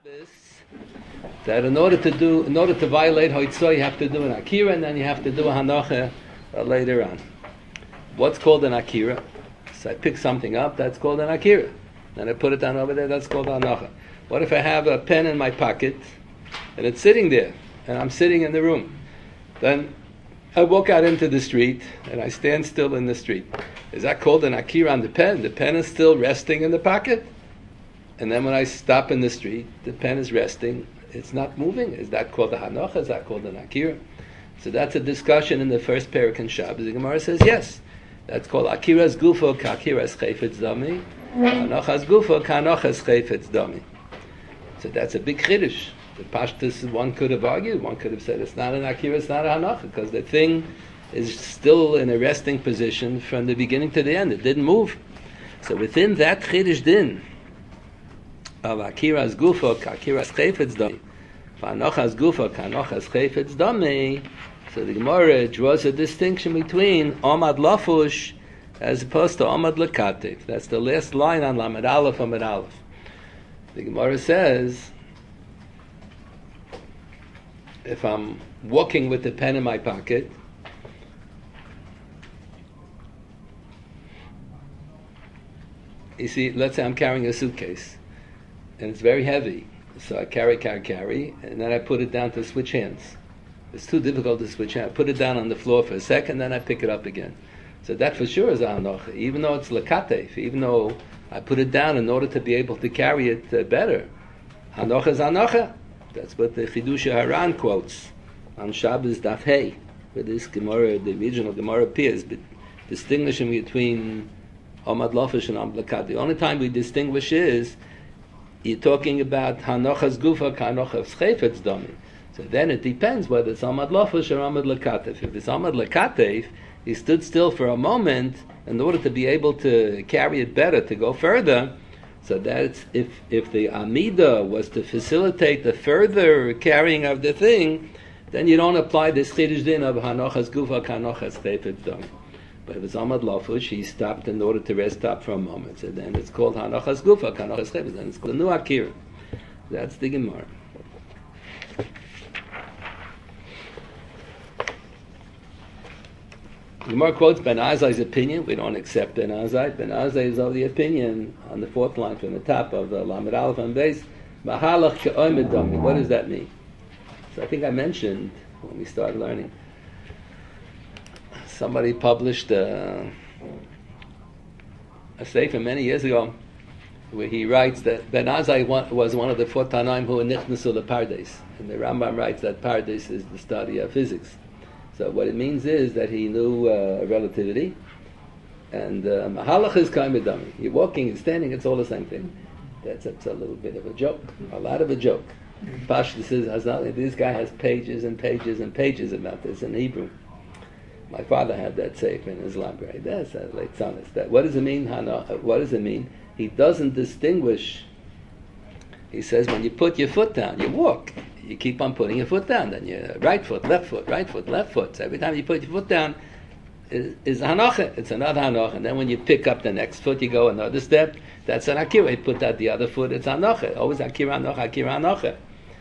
This that in order to violate Hoitzah, you have to do an Akira, and then you have to do a Hanocha later on. What's called an Akira? So I pick something up, that's called an Akira. Then I put it down over there, that's called Hanocha. What if I have a pen in my pocket, and it's sitting there, and I'm sitting in the room? Then I walk out into the street, and I stand still in the street. Is that called an Akira on the pen? The pen is still resting in the pocket? And then when I stop in the street, the pen is resting, it's not moving. Is that called a Hanocha? Is that called an Akira? So that's a discussion in the first parak in Shabbos. The Gemara says yes. That's called Akira's Gufo K'Akira's Chayfetz Dami. Hanocha's Gufo K'Hanocha's Chayfetz Dami. So that's a big chiddush. The Pashtus, one could have argued, one could have said it's not an Akira, it's not a Hanocha, because the thing is still in a resting position from the beginning to the end. It didn't move. So within that chiddush din, of Akira's Gufo, Akira's Chayfetz Dami, Hanocha's Gufo, Hanocha's Chayfetz Dami. So the Gemara draws a distinction between Omad Lafush as opposed to Omad Lekatev. That's the last line on Lamed Aleph, Amud Aleph. The Gemara says, if I'm walking with the pen in my pocket, you see, let's say I'm carrying a suitcase, and it's very heavy. So I carry, and then I put it down to switch hands. It's too difficult to switch hands. I put it down on the floor for a second, then I pick it up again. So that for sure is a hanocha, even though it's lekatev, even though I put it down in order to be able to carry it better. Hanocha is hanocha. That's what the Chidush Haran quotes on Shabbos Daf Hey, where this Gemara, the original Gemara appears, but distinguishing between Omad Lafush and Omad Lekatev. The only time we distinguish is you're talking about Hanocha's Gufa, Hanocha's Chayfetz Dami. So then it depends whether it's Omad Lafush or Omad Lekatev. If it's Omad Lekatev, he stood still for a moment in order to be able to carry it better, to go further. So that's if the Amida was to facilitate the further carrying of the thing, then you don't apply this Chiddush din of Hanocha's Gufa, Hanocha's Chayfetz Dami. But if it's Omad Lafush, he stopped in order to rest up for a moment. So then it's called Hanocha's Gufa, Hanocha's Chayfetz. Then it's called a new Akira. That's the Gemara. The Gemara quotes Ben Azai's opinion. We don't accept Ben Azai. Ben Azai is of the opinion, on the fourth line from the top of the Lamed Aleph and Beis, Mahalach Ke'omed Dami. What does that mean? So I think I mentioned when we started learning, somebody published a sefer many years ago where he writes that Ben Azai was one of the four Tanaim who were nichnasu le Pardes. And the Rambam writes that Pardes is the study of physics. So what it means is that he knew relativity, and Mahalach is Ke'omed Dami. You're walking, you're standing, it's all the same thing. That's a little bit of a joke, a lot of a joke. Pashtus says, this guy has pages and pages and pages about this in Hebrew. My father had that sefer in his library. That's a late son. What does it mean? What does it mean? He doesn't distinguish. He says when you put your foot down, you walk. You keep on putting your foot down. Then your right foot, left foot, right foot, left foot. So every time you put your foot down, is hanocha. It's another hanocha. And then when you pick up the next foot, you go another step. That's an akira. You put out the other foot, it's hanocha. Always akira hanocha, akira hanocha.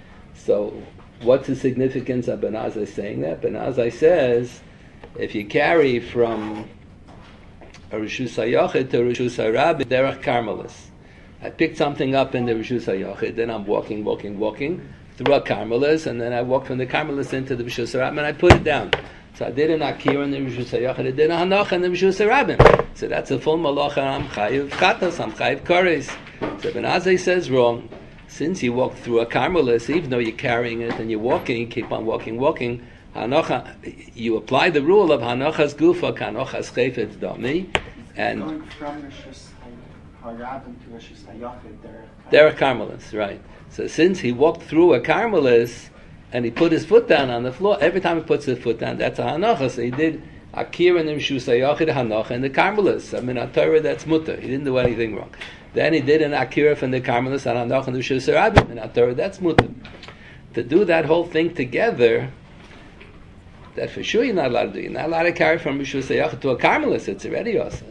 So what's the significance of Ben Azai saying that? Ben Azai says, if you carry from a Rishus HaYochid to a Rishus HaRabbi, derech Karmelis. I picked something up in the Rishus HaYochid, then I'm walking through a Karmelis, and then I walk from the Karmelis into the Rishus HaRabbi, and I put it down. So I did an Akira in the Rishus HaYochid, I did a Hanocha in the Rishus HaRabbi. So that's a full Malacha, I'm Chayiv Chatas, I'm Chayiv Koris. So Ben Azai says wrong. Since you walk through a Karmelis, even though you're carrying it and you're walking, you keep on walking, Hanocha, you apply the rule of Hanocha's Gufa, Hanocha's Chayfetz Dami, and going from Rishus HaRabbi to Rishus HaYochid, derech Karmelis, right? So since he walked through a Karmelis and he put his foot down on the floor, every time he puts his foot down, that's a Hanocha. So he did Akira in Rishus HaYochid, Hanocha in the Karmelis. I mean, on Torah, that's mutter. He didn't do anything wrong. Then he did an Akira from the Karmelis and Hanocha in the Rishus HaRabbi. And on Torah, that's mutter. To do that whole thing together, that for sure you're not allowed to do. You're not allowed to carry from Rishus HaYochid to a Karmelis. It's already awesome.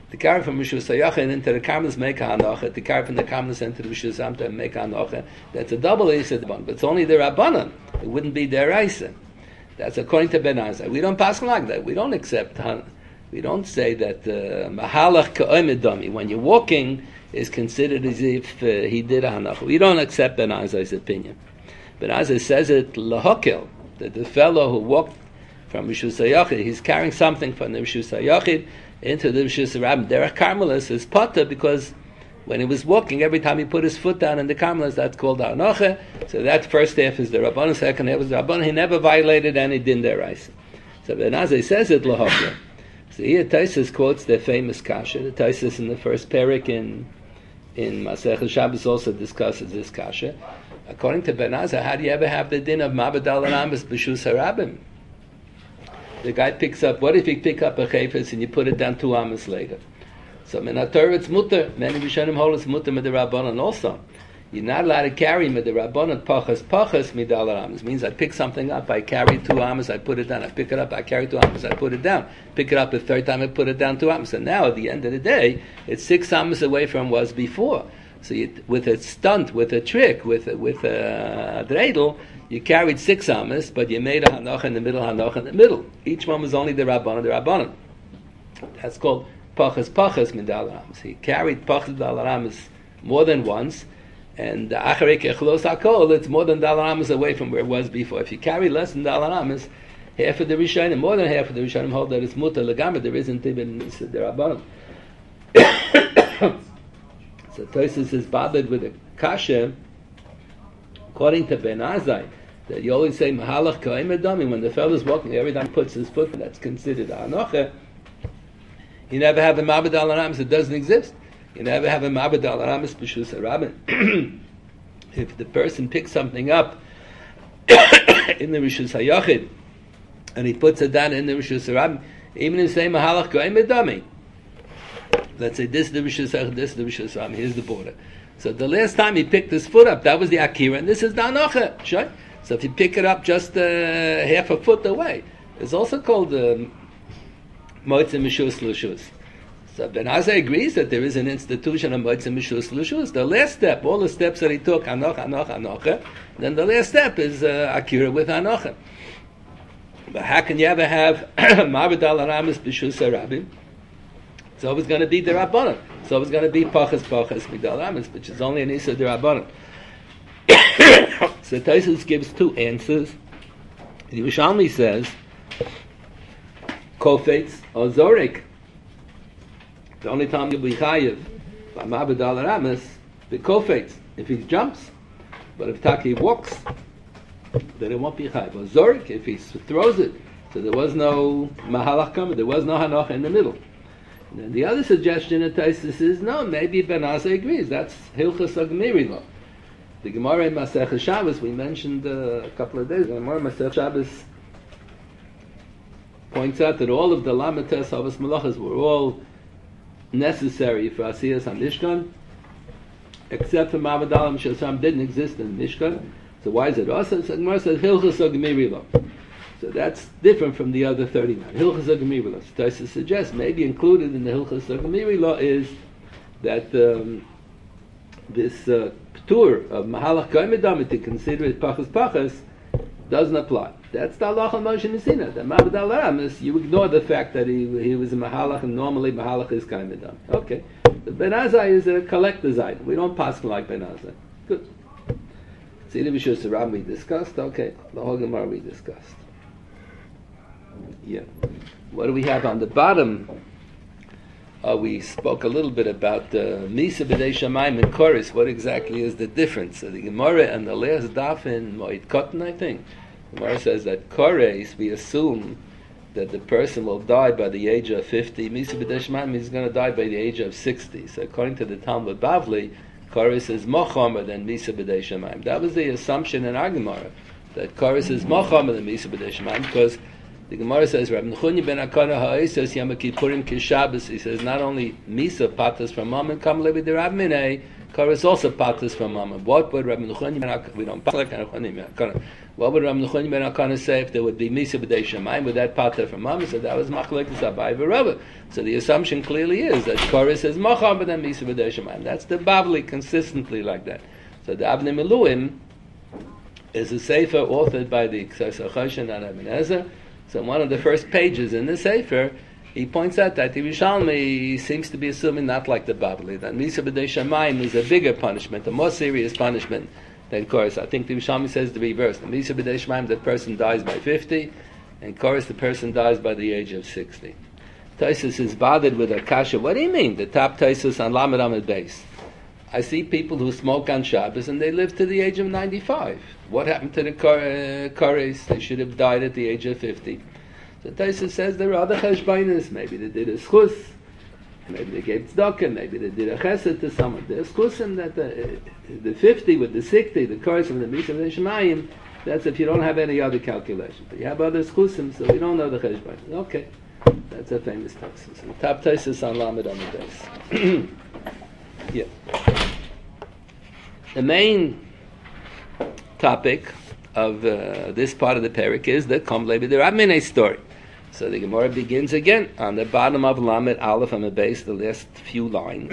The carry from Rishus Hayachin into the Karmelis make a hanocha. The carry from the Karmelis into the Rishus Amta make a hanocha. That's a double Isad Rabbanan, but it's only the Rabbanan. It wouldn't be their Isa. That's according to Ben Azai. We don't pass like that. We don't accept. We don't say that mahalach ka'omidami when you're walking is considered as if he did a hanocha. We don't accept Ben Azai's opinion. Ben Azai says it lahokel, that the fellow who walked from Rishus Hayachid, he's carrying something from the Rishus Hayachid into the Rishus Rabbim. Derech Karmelis is potter because when he was walking, every time he put his foot down in the Karmelis, that's called hanocha. So that first half is the Rabbanan, second half is the Rabbanan. He never violated any din deraisa. So Ben Azai says it lahokel. So here Taisus quotes the famous kasha. The Taisus in the first parak in Masechah Shabbos also discusses this kasha. According to Ben Azai, how do you ever have the din of Mabed al Aramis b'Shus Harabim? The guy picks up, what if you pick up a chayfetz and you put it down 2 amas later? So in Torah it's mutter. Many Rishonim hold it's mutter with the Rabbanan also. You're not allowed to carry with the Rabbanan pachas midal aramis. Means I pick something up, I carry 2 amas, I put it down. I pick it up, I carry 2 amas, I put it down. Pick it up a third time, I put it down 2 amas. And now at the end of the day, it's 6 amas away from what was before. So you, with a stunt, with a trick, with a dreidel, you carried 6 amas, but you made a hanocha in the middle, hanocha in the middle. Each one was only the Rabbanan. That's called pachas midal aramis. He carried pachas midal aramis more than once, and acharei kechlos hakol, it's more than dal aramis away from where it was before. If you carry less than dal aramis, half of the Rishonim, more than half of the Rishonim hold that it's mutar legamah. There isn't even the Rabbanan. So Tosfos is bothered with a kasha, according to Ben Azai, that you always say mahalach ka'imedami when the fellow's walking. Every time he puts his foot, that's considered a hanocha. You never have a mabed al aramis. It doesn't exist. You never have a mabed al aramis b'shus harabim. If the person picks something up in the Rishus Hayachid and he puts it down in the Rishus Harabim, even if you say mahalach ka'imedami, let's say this is the Rishus Hayachid, this is the Rishus Harabim, here's the border. So the last time he picked his foot up, that was the akira, and this is the hanocha. Sure? So if you pick it up just half a foot away, it's also called moitze mishus l'shus. So Ben Azai agrees that there is an institution of moitze mishus l'shus. The last step, all the steps that he took, hanocha, then the last step is akira with hanocha. But how can you ever have mabed al aramis b'shus harabim? It's always going to be the Rabbanan. It's always going to be pachas midal aramis, which is only an isa the Rabbanan. So Tosfos gives 2 answers. The Yerushalmi says, kofetz or zorik. The only time you'll be chayiv by mabed al aramis, the kofetz, if he jumps. But if Taki walks, then it won't be chayiv. Or zorik, if he throws it. So there was no mahalach kamah, there was no hanocha in the middle. And then the other suggestion of Tosfos is, no, maybe Ben Azai agrees. That's hilchas agmiri lo. The Gemara in Masechah Shabbos, we mentioned a couple of days ago, the Gemara in Masechah Shabbos points out that all of the Lamates Havas Malachas were all necessary for Asiyas HaMishkan, except for Mabed al Aramis Shasam didn't exist in the Mishkan. So why is it also? So the Gemara says, Hilchas HaGemiri lo. So that's different from the other 39. Hilchas HaGemiri lo. So Tosfos suggests maybe included in the Hilchas HaGemiri lo is that this p'tur of mahalach ka'imedami to consider it pachas doesn't apply. That's the halacha of Moshe Messina. The mabed al aramis, you ignore the fact that he was a mahalach, and normally mahalach is ka'imedami. Okay, but Ben Azai is a collector's item. We don't pass like Ben Azai. Good. See the Rishus Harabim we discussed. Okay, the whole Gemara we discussed. Yeah. What do we have on the bottom? We spoke a little bit about Misa B'nei Shamayim and Chorus. What exactly is the difference? So the Gemara and the last daf in Moed Katan, I think. The Gemara says that Chorus, we assume that the person will die by the age of 50. Misa B'nei Shamayim is going to die by the age of 60. So according to the Talmud Bavli, Chorus is more chomer than Misa B'nei Shamayim. That was the assumption in our Gemara, that Chorus is more chomer than Misa B'nei Shamayim, because the Gemara says, Rabbi Nechunya ben Akana ha'esos Yom Kippurim kishabbos. He says not only misa patas from mom and kam levi derab minei, Chorus also patters from Mama. What would Rabbi Nuchoni, we don't patter like Nuchoni, what would Rabbi Nuchoni ben Akana say if there would be Misa b'dei Shamayim with that patter from Mama? So that was Machlekes Abai v'Rava. So the assumption clearly is that Chorus is Machar, but then Misa b'dei Shamayim. That's the Bavli consistently like that. So the Avnei Miluim is a sefer authored by the Ksasa Choshen and Ibn Ezra. So one of the first pages in the sefer, he points out that the Yerushalmi seems to be assuming not like the Bavli, that Misa b'dei Shamayim is a bigger punishment, a more serious punishment than Chorus. I think the Yerushalmi says the reverse. The Misa b'dei Shamayim, the person dies by 50, and Chorus, the person dies by the age of 60. Taisus is bothered with a kasha. What do you mean? The top Taisus on Lamed Amid base. I see people who smoke on Shabbos and they live to the age of 95. What happened to the Chorus? They should have died at the age of 50. So Taisus says there are other cheshbainis. Maybe they did a schus, maybe they gave tzedakah, maybe they did a chesed to someone. There's schusim that the 50 with the 60, the Chorus and the Misa b'dei Shamayim, that's if you don't have any other calculation. But you have other schusim, so we don't know the cheshbainis. Okay, that's a famous Taisus. And top Taisus on Lamed Amid Beis. Yeah. The main topic of this part of the parak is the Kom Levi the Rabmine story. So the Gemara begins again on the bottom of Lamed Aleph on the base, the last few lines.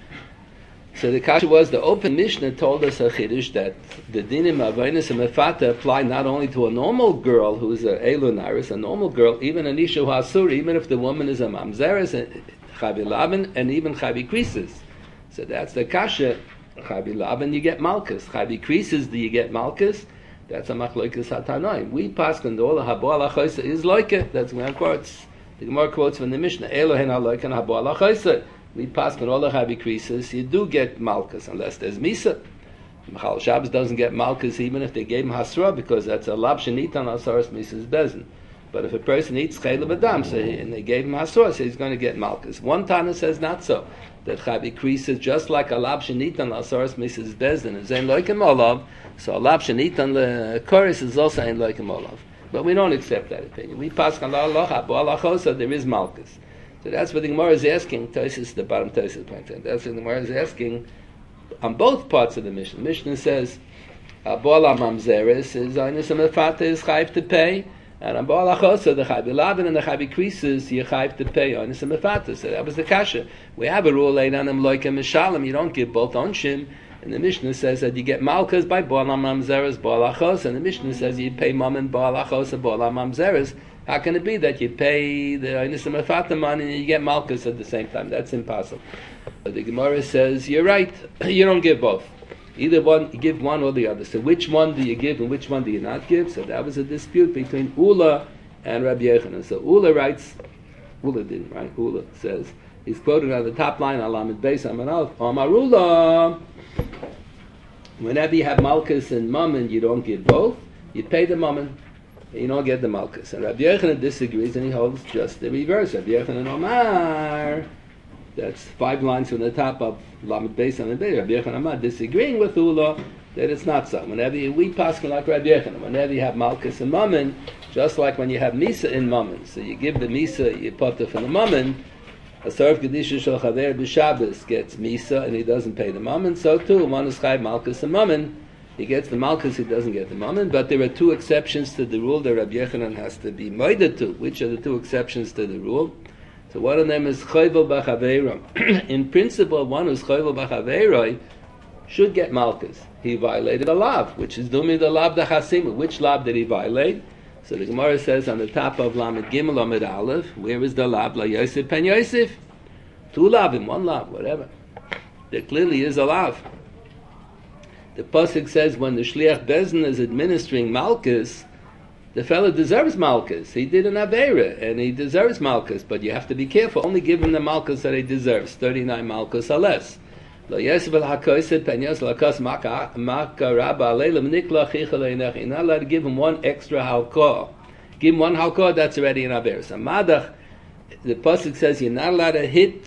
So the kasha was the open Mishnah told us a chiddush that the dinim avonos and mefata apply not only to a normal girl who's a elunaris, a normal girl, even an isha hasur, even if the woman is a mamzeres, chavi laban, and even chavi krisis. So that's the kasha. Chavi laban, you get malchus. Chavi krisis, do you get malchus? That's a machlokes hatanoim. We pass on all the habo alachosa is like it. That's Gemara quotes. The Gemara quotes from the Mishnah. Elohen aloik and habo alachosa. We pass on all the chavi krisis. You do get malchus unless there's misa. Machal Shabbos doesn't get malchus even if they gave him hasra because that's a lab shenitan asaras misas bezin. But if a person eats chayla b'dam, and they gave him hasra, so he's going to get malchus. One Tana says not so. That chavi krisis just like a lab shenitan asaras misas bezin is ein loikem olav. So a lab shenitan the chorus is also ein loikem olav. But we don't accept that opinion. We pass on Allah so there is malchus. So that's what the Gemara is asking. Tosis, the bottom Tosis points out. That's what the Gemara is asking on both parts of the Mishnah. Mishnah says, Abola mamzeres is aynus amefata is chayv to pay, and Abola chosa, the chayv laban and the chayv krisis, you chayv to pay aynus amefata. So that was the kasha. We have a rule laid on them loikem mishalim. You don't give both onshim. And the Mishnah says that you get malchus by Bola mamzeres, Bola chosa, and the Mishnah says you pay mom and Bola chosa, Bola mamzeres. How can it be that you pay the Ainisa Mefata money and you get Malchus at the same time? That's impossible. But the Gemara says, you're right, you don't give both. Either one, you give one or the other. So which one do you give and which one do you not give? So that was a dispute between Ula and Rabbi Yechanan. So Ula writes, Ula didn't write, Ula says, he's quoted on the top line, Alamid Beis Amanal, Amarula. Whenever you have Malchus and Mammon, you don't give both. You pay the Mammon. You don't get the malchus. And Rabbi Yechanan disagrees and he holds just the reverse. Rabbi Yechanan Omar, that's 5 lines from the top of Lamed Beis on the Beis. Rabbi Yechanan Omar disagreeing with Ula that it's not so. Whenever we pass like Rabbi Yechanan, whenever you have malchus and mammon, just like when you have misa in mammon, so you give the misa, you put it from the mammon, a Sarf Gedisha Shel Chaver B'Shabbos gets misa and he doesn't pay the mammon, so too, one is chayv malchus and mammon, he gets the malchus, he doesn't get the mammon, but there are 2 exceptions to the rule that Rabbi Yechanan has to be moided to. Which are the 2 exceptions to the rule? So one of them is chayvel b'chaveiro. In principle, one who's chayvel b'chaveiro should get malchus. He violated a lav, which is dumi the lav dachasimu. Which lav did he violate? So the Gemara says on the top of Lamed Gimel Lamed Aleph, where is the lav? La Yosef pen Yosef. 2 lavim, 1 lav, whatever. There clearly is a lav. The pasuk says when the shliach bezin is administering malchus, the fellow deserves malchus. He did an aveira and he deserves malchus, but you have to be careful. Only give him the malchus that he deserves, 39 malchus or less. You're not allowed to give him 1 extra halkah. Give him 1 halkah, that's already an aveira. So madach, the pasuk says you're not allowed to hit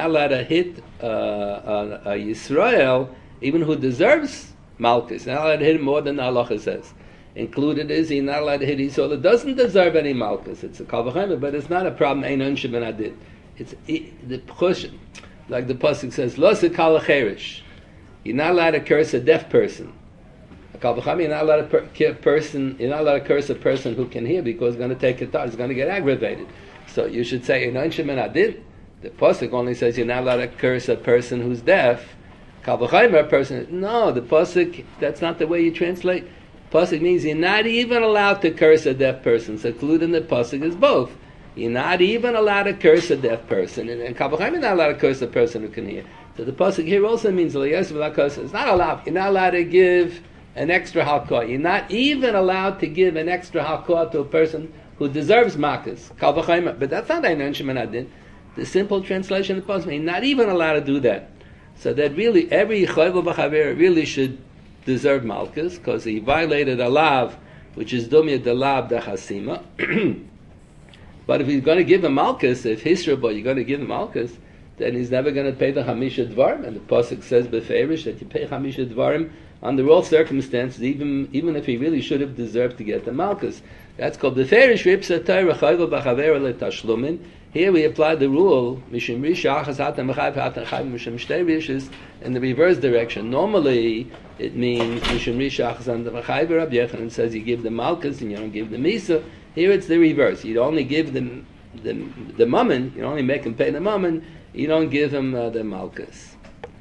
a Yisrael, even who deserves malchus. You're not allowed to hit him more than the halacha says. Included is he's not allowed to hit Yisrael that doesn't deserve any malchus. It's a kal v'chomer, but it's not a problem. Ein unshim ben adid. It's the push, like the pasuk says, lo sekal cherish. You're not allowed to curse a deaf person. You're not allowed to curse a person who can hear because he's going to take it down. He's going to get aggravated. So you should say, the pasuk only says you're not allowed to curse a person who's deaf. No, the pasuk, that's not the way you translate. Pasuk means you're not even allowed to curse a deaf person. So included in the pasuk is both. You're not even allowed to curse a deaf person, and Kal V'chomer, you're not allowed to curse a person who can hear. So the pasuk here also means it's not allowed. You're not allowed to give an extra halakha. You're not even allowed to give an extra halakha to a person who deserves makas. Kal V'chomer, but that's not Einon Shemin Adin. The simple translation of the pasuk means you're not even allowed to do that. So that really every Chayvel B'Chaver really should deserve malchus because he violated a lav, which is dumya de lav de chasima. But if he's going to give him malchus, if hisrabo, you're going to give him malchus, then he's never going to pay the hamisha dvarim. And the pasuk says beferish that you pay hamisha dvarim under all circumstances, even if he really should have deserved to get the malchus. That's called beferish ripsa Torah Chayvel B'Chaver le tashlumin. Here we apply the rule mishim risha achas hatan b'chayv hatan chayv mishim shtei rishas in the reverse direction. Normally it means mishim risha achas hatan b'chayv. Rabbi Yochanan says you give the malchus and you don't give the misa. Here it's the reverse. You only give the mammon. You only make him pay the mammon. You don't give him the malchus.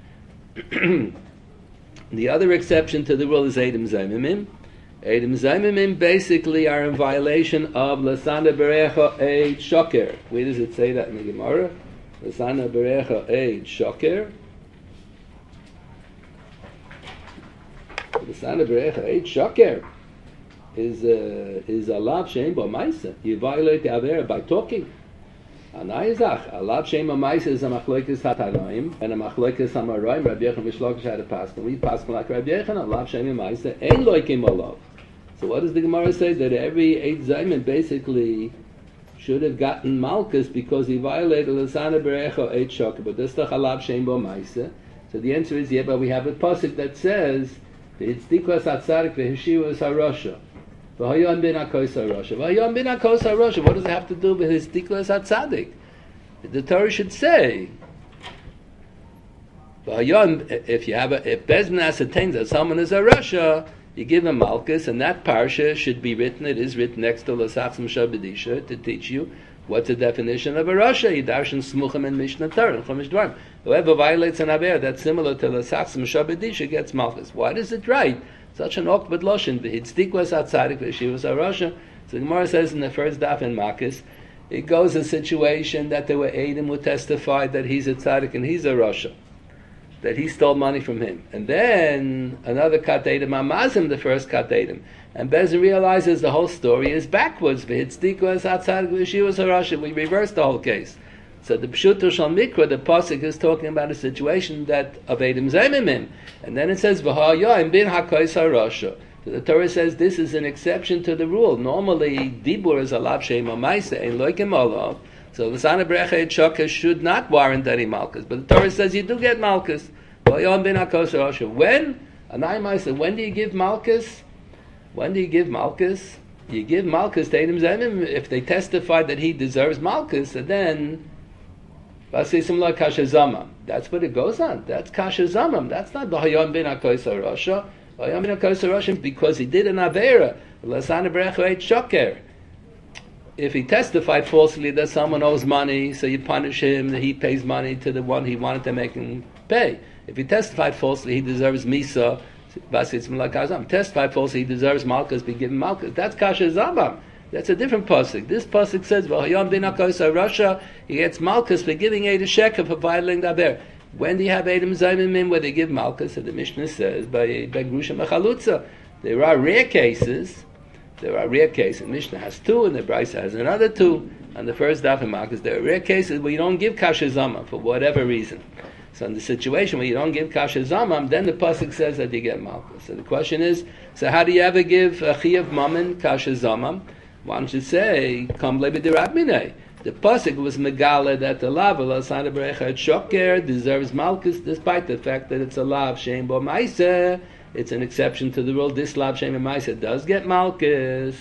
The other exception to the rule is Eidim Zaymimim. Eidim Zaymimim basically are in violation of Lasana Berecha Eid Shoker. Where does it say that in the Gemara? Lasana Berecha Eid Shoker. Lasana Berecha Eid Shoker is a lav shein bo ma'isa. You violate the avera by talking. Anayizach, a lav shein bo ma'isa is a machloekes hatanoim and a machloekes hamaroim. Rabbi Yochanan Mishlokish had a pasuk. We pasuk like Rabbi Yochanan. A lav shein bo ma'isa ein loikim olav. So what does the Gemara say? That every Eid Zayman basically should have gotten malchus because he violated Lasana Berecha Eid Shoker. But this is a lav shein bo ma'isa. So the answer is yeah, but we have a pasuk that says it's dikwas atzadik v'hishivas harosha. V'hayon bin hakos harosha. V'hayon bin hakos harosha. What does it have to do with his dikwas atzadik? The Torah should say, v'hayon, if Bezman ascertains that someone is a rasha, you give him malchus, and that parsha should be written. It is written next to Lasachim Shabedisha to teach you what's the definition of a rasha. Yidarshan smuchim and Mishnah Torah and Chumash Dvarim. Whoever violates an aver that's similar to Lasachim Shabedisha gets malchus. Why does it write such an awkward lashon? V'hitzdik atzadik v'shivas harasha. So the Gemara says in the first daf in Makis, it goes a situation that there were Eidim who testified that he's a tzaddik and he's a rasha, that he stole money from him. And then another kat Eidim amazim, the first kat Eidim. And Bezin realizes the whole story is backwards. V'hitzdik atzadik v'shivas harasha. We reverse the whole case. So the Pshuto Shal Mikra, the pasuk is talking about a situation that of Eidim Zaymimim, and then it says V'ha'yayim bin hakos harasha. So the Torah says this is an exception to the rule. Normally, dibur is a lav shein ma'aisa ein loikim olav. So Lasana Berecha Eid Shoker should not warrant any malchus, but the Torah says you do get malchus. V'ha'yayim bin hakos harasha. When anai ma'aisa? When do you give malchus? When do you give malchus? You give malchus to Eidim Zaymimim if they testify that he deserves malchus, and then that's what it goes on. That's kasha zamam. That's not b'hayon bin hakos harasha. B'hayon bin hakos harasha because he did an avera. Lasana Berecha Eid Shoker. If he testified falsely that someone owes money, so you punish him, that he pays money to the one he wanted to make him pay. If he testified falsely, he deserves misa. Testified falsely, he deserves malchus, be given malchus. That's kasha zamam. That's a different pasuk. This pasuk says, "V'hayom bin hakos harasha." He gets malchus for giving Eid sheker for violating the aver. When do you have Eidim Zaymimim where they give malchus? And the Mishnah says, "By grusha mechalutza." There are rare cases. The Mishnah has two, and the Brisa has another two. On the first daf in malchus, there are rare cases where you don't give kasha zamam for whatever reason. So in the situation where you don't give kasha zamam, then the pasuk says that you get malchus. So the question is, so how do you ever give a chiyav mammon kasha zamam? Why don't you say, "Kam le'b'dirab minei"? The pasuk was megala that the lav Lasana Berecha Eid Shoker deserves malchus, despite the fact that it's a lav shein bo ma'isa. It's an exception to the rule. This lav shein bo ma'isa does get malchus.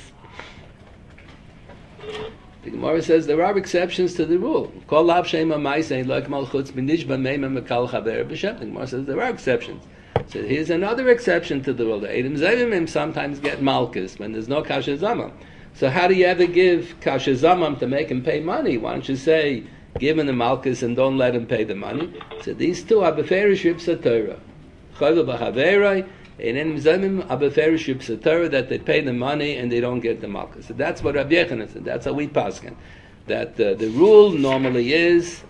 The Gemara says there are exceptions to the rule. Kol lav shein bo ma'isa like malchutz b'nishba meimah mekal chaver b'shem. The Gemara says there are exceptions. So here's another exception to the rule. The Eidim Zayimim sometimes get Malkus when there's no Kasha Zamam. So how do you ever give Kasha Zamam to make him pay money? Why don't you say, give him the Malkus and don't let him pay the money? So these two are Beferish Ripsa Torah. Chayva B'Chaverai, and Eidim Zayimim are Beferish Ripsa Torah, that they pay the money and they don't get the Malkus. So that's what Rabbi Yechanan said. That's how we paskin. That the rule normally is,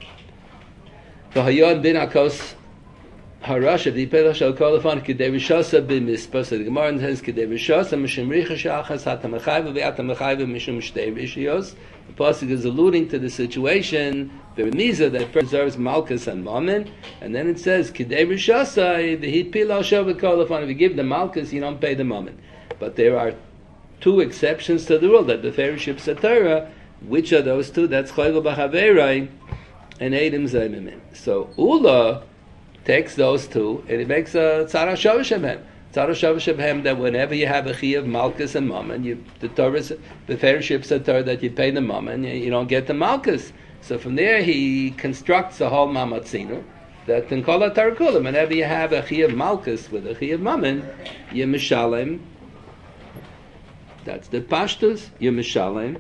V'hayon bin Akos Harasha v'ipelach shal kol afan k'dei rishasa b'mispa. So the Gemara says k'dei rishasa mishum richa shachas hatamachayv v'atamachayv mishum shtei rishiyos. The pasuk is alluding to the situation b'remiza that preserves malchus and mammon, and then it says k'dei rishasa v'hipilach shal kol afan. If you give the malchus, you don't pay the mammon. But there are two exceptions to the rule that the Feriship Satara. Which are those two? That's Chayva B'Chaverai and Eidim Zayimim. So Ula takes those two and it makes a Tzara Shavashabhem. Tzara Shavashabhem, that whenever you have a Chi of Malchus and Mammon, the Torah, the Feriship Satara, that you pay the Mammon, you don't get the Malchus. So from there he constructs a whole Mamatzinu that in Kol HaTarkulim, whenever you have a Chi of Malchus with a Chi of Mammon, you Mishalem. That's the Pashtus, you Mishalem.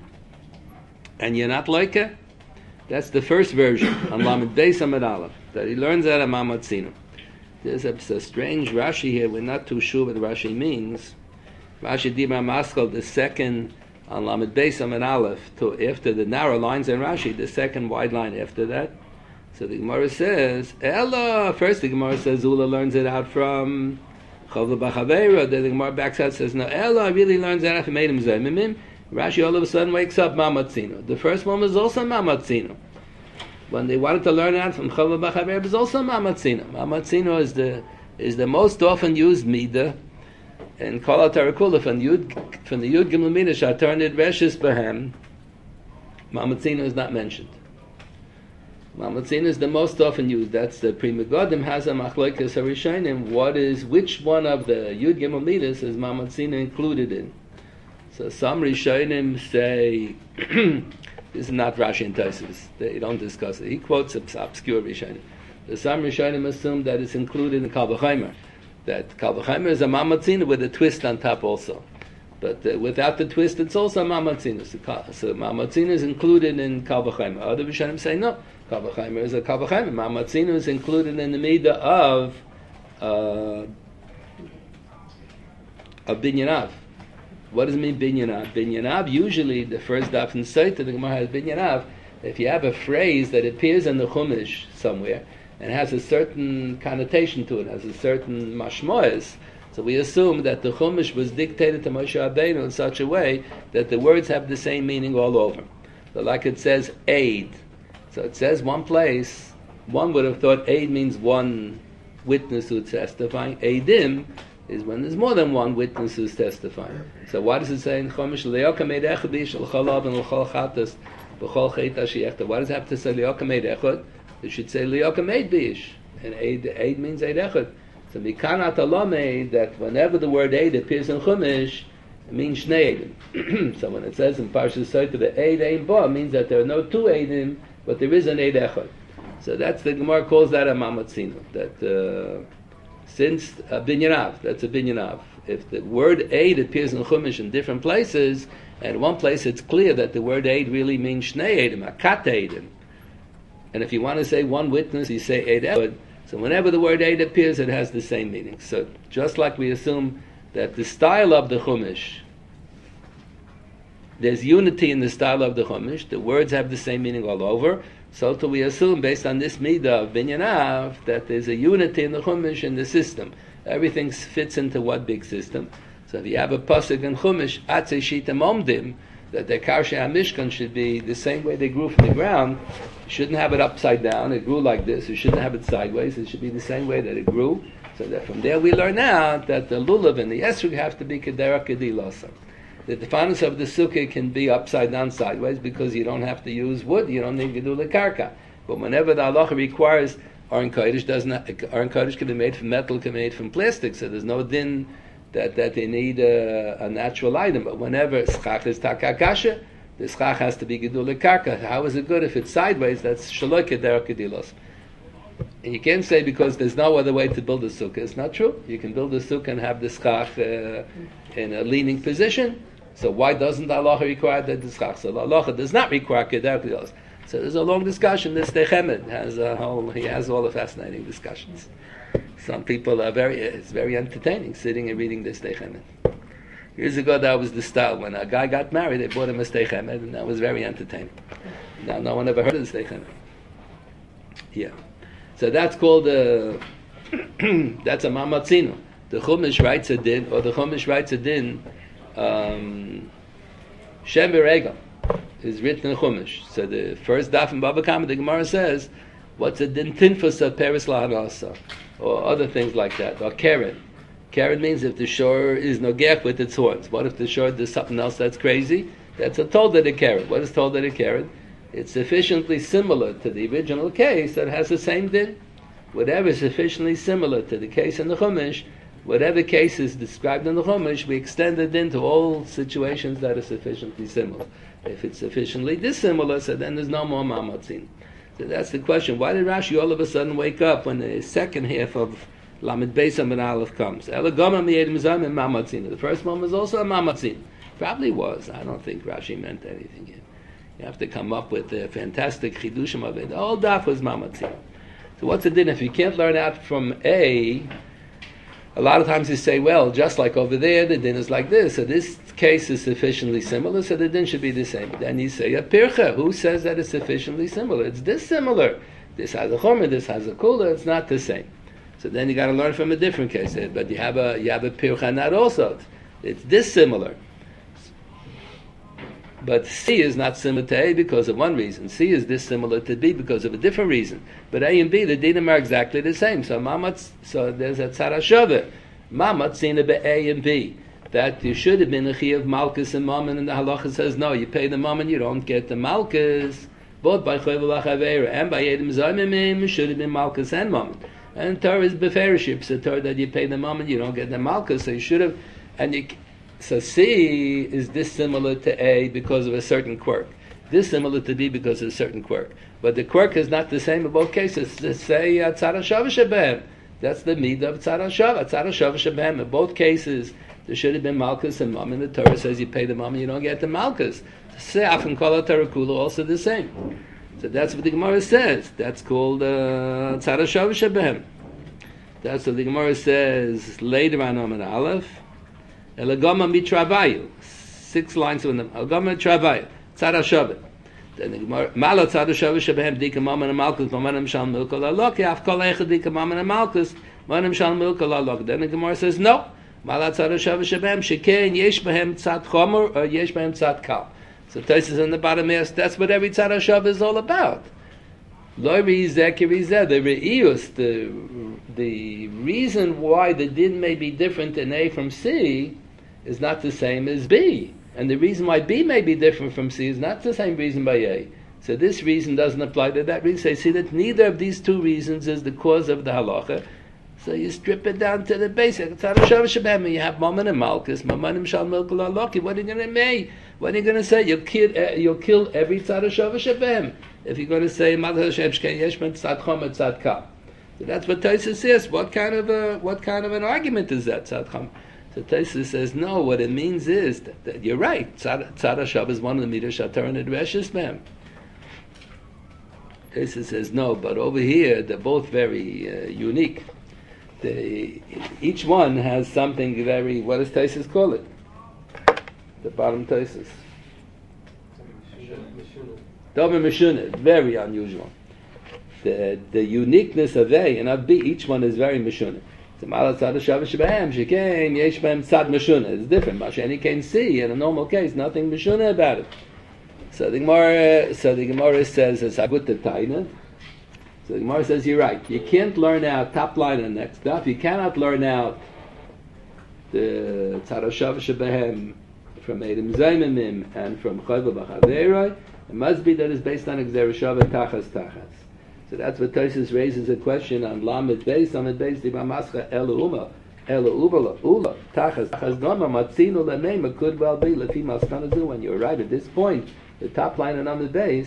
And you're not like it. That's the first version on Lamed Beis Amud Aleph that he learns out of Mamatzinu. There's a strange Rashi here. We're not too sure what Rashi means. Rashi Dibra Maskal, the second on Lamed Beis Amud Aleph, to after the narrow lines in Rashi, the second wide line after that. So the Gemara says, Ella. First the Gemara says Zula learns it out from Chavla B'Chaveira. Then the Gemara backs out and says, no, Ella really learns it out from Eidim Zayimim. Rashi all of a sudden wakes up Mamatzino. The first one was also Mamatzino. When they wanted to learn that from Chavla B'Chaveira, it was also Mamatzino. Mamatzino is the most often used midah, and Kol HaTarakula from the Yud Gimel midah Shaternid Reshis Behem. Mamatzino is not mentioned. Mamatzino is the most often used. That's the Pri Megadim has a Machlokas HaRishonim. Which one of the Yud Gimel midas is Mamatzino included in? So some Rishonim say, this is not Rashi and Tosfos, they don't discuss it. He quotes obscure Rishonim. So some Rishonim assume that it's included in Kal V'Chomer, that Kal V'Chomer is a Mamatzina with a twist on top also. But without the twist, it's also Mamatzina. So Mamatzina is included in Kal V'Chomer. Other Rishonim say no, Kal V'Chomer is a Kal V'Chomer. Mamatzina is included in the midah of Binyanav. What does it mean, Binyanav? Binyanav, usually the first daf in Sotah, the Gemara has Binyanav. If you have a phrase that appears in the Chumash somewhere and has a certain connotation to it, has a certain mashmoes, so we assume that the Chumash was dictated to Moshe Rabbeinu in such a way that the words have the same meaning all over. So like it says, aid. So it says one place, one would have thought aid means one witness who's testifying. Aidim is when there's more than one witness who's testifying. So why does it say in Chumash, Le'yokamed echad shel chalav and l'chol chatas b'chol chet ashiechta? Why does it have to say Le'yokamed echad? It should say Le'yokamed bish. And aid means aid echad. So mikanat alamed, that whenever the word aid appears in Chumash, it means shnei aidim. So when it says in Parshas Sotah the aid ein ba, means that there are no two aidim, but there is an aid echad. So that's the Gemara calls that a mamatzino. That since a binyanav, that's a binyanav. If the word aid appears in Chumash in different places, and one place it's clear that the word aid really means shnei aidim, akat aidim. And if you want to say one witness, you say aid echad. So whenever the word aid appears, it has the same meaning. So just like we assume that the style of the Chumash, there's unity in the style of the Chumash, the words have the same meaning all over, so too we assume, based on this midah of binyanav, that there's a unity in the Chumash in the system. Everything fits into one big system. So if you have a pasuk in Chumash, atzei shitam omdim, that the Karshe HaMishkan should be the same way they grew from the ground. You shouldn't have it upside down. It grew like this. You shouldn't have it sideways. It should be the same way that it grew. So that from there we learn out that the lulav and the esrog have to be kedera kedilasa. The defiance of the sukkah can be upside down, sideways, because you don't have to use wood. You don't need gedula karka. But whenever the halacha requires Aron Kodesh, Aron Kodesh can be made from metal, can be made from plastic. So there's no din that they need a natural item. But whenever schach is takakasha, the schach has to be gedula karka. How is it good if it's sideways? That's shaloi kedera kedilos. And you can't say because there's no other way to build a sukkah. It's not true. You can build a sukkah and have the schach in a leaning position. So why doesn't the halacha require that the schach? So the halacha does not require kedar k'dos. So there's a long discussion. This Techemet he has all the fascinating discussions. Some people it's very entertaining sitting and reading this Techemet. Years ago, that was the style. When a guy got married, they bought him a Techemet, and that was very entertaining. Now, no one ever heard of this Techemet. Yeah. So that's called that's a mamatzino. The Chumash writes a din, Shem V'Regel is written in Chumash. So the first daf in Baba Kama, the Gemara says, what's a din tinfus of Peres Lahanasa, or other things like that, or Karen. Karen means if the shore is nogech with its horns. What if the shore does something else that's crazy? That's a told that a Karen. What is told that a Karen? It's sufficiently similar to the original case that has the same din. Whatever is sufficiently similar to the case in the Chumash, whatever case is described in the Chumash, we extend it into all situations that are sufficiently similar. If it's sufficiently dissimilar, so then there's no more mamatzin. So that's the question. Why did Rashi all of a sudden wake up when the second half of Lamed Beis Amud Aleph comes? The first one was also a mamatzin. Probably was. I don't think Rashi meant anything here. You have to come up with a fantastic chidushim of it. The whole daf was mamatzin. So what's the din? If you can't learn out from A lot of times you say, well, just like over there, the din is like this. So this case is sufficiently similar, so the din should be the same. Then you say, a pircha. Who says that it's sufficiently similar? It's dissimilar. This has a chomer, this has a kula. It's not the same. So then you got to learn from a different case. But you have a pircha not also. It's dissimilar. But C is not similar to A because of one reason. C is dissimilar to B because of a different reason. But A and B, the dinim are exactly the same. So there's a tzara shava. Mamatzina be A and B. That you should have been a chi of malchus and mammon, and the halacha says no. You pay the mammon, you don't get the malchus. Both by choyvel achavera and by yedim zayimim should have been malchus and mammon. And Torah is beferiship. So Torah that you pay the mammon, you don't get the malchus. So you should have, So C is dissimilar to A because of a certain quirk. Dissimilar to B because of a certain quirk. But the quirk is not the same in both cases. To say tzara shava shebehem. That's the midah of tzara shava. Tzara shava shebehem. In both cases, there should have been malchus and mammon. The Torah says you pay the mammon, you don't get the malchus. To say afin kol tarakula also the same. So that's what the Gemara says. That's called tzara shava shebehem. That's what the Gemara says later on Amud Aleph. Elagama mitravayu, 6 lines from them. Elagama mitravayu, tzara shabbat. Then the Gemara, Malo tzara shabbat shebehem dika mammon and malchus, mammon shal milkal alok. Af kol echad dika mammon and malchus, mammon shal milkal alok. Then the Gemara says no. Malo tzara shabbat shebehem shekein yesh behem tzad chomer or yesh behem tzad kal. So Tosfos in the bottom here, that's what every tzara shabbat is all about. The reason why the din may be different in A from C is not the same as B. And the reason why B may be different from C is not the same reason by A. So this reason doesn't apply to that reason. So you see that neither of these two reasons is the cause of the halacha. So you strip it down to the basic. You have mammon and malchus. Mammon shal milkal aloki. What are you going to make? What are you going to say? You'll kill every tzad shava shabem. If you're going to say malchus shemshken yeshman tzad chom tzad kal. So that's what Tosfos says. What kind of an argument is that tzad chom? So Tosfos says no. What it means is that you're right. Tzad shava is one of the midas shatar and adreshes mem. Tosfos says no, but over here they're both very unique. Each one has something very. What does Tosfos call it? The bottom Tosfos. Dover Mishunah, very unusual. The uniqueness of A and of B, each one is very Mishunah. The Malat Tzad Shava Shebehem Shekein Yesh Behem Tzad Mishunah. It's different. Mashani can see in a normal case, nothing Mishunah about it. So the Gemara says it's a good taina. So the Gemara says you're right. You can't learn out top line and next stuff. You cannot learn out the Tzad Shava Shebehem from Eidim Zaymimim and from Chayva B'Chaveroi. It must be that it's based on Gzera Shava Tachas Tachas. So that's what Tosfos raises a question on Lamed Beis. Lamed Beis Diba Mascha Ela Uma Ula Tachas Tachas Goma Matzinu Leneim. It could well be Lefi Maskana Du. When you arrive at this point, the top line on Lamed Beis,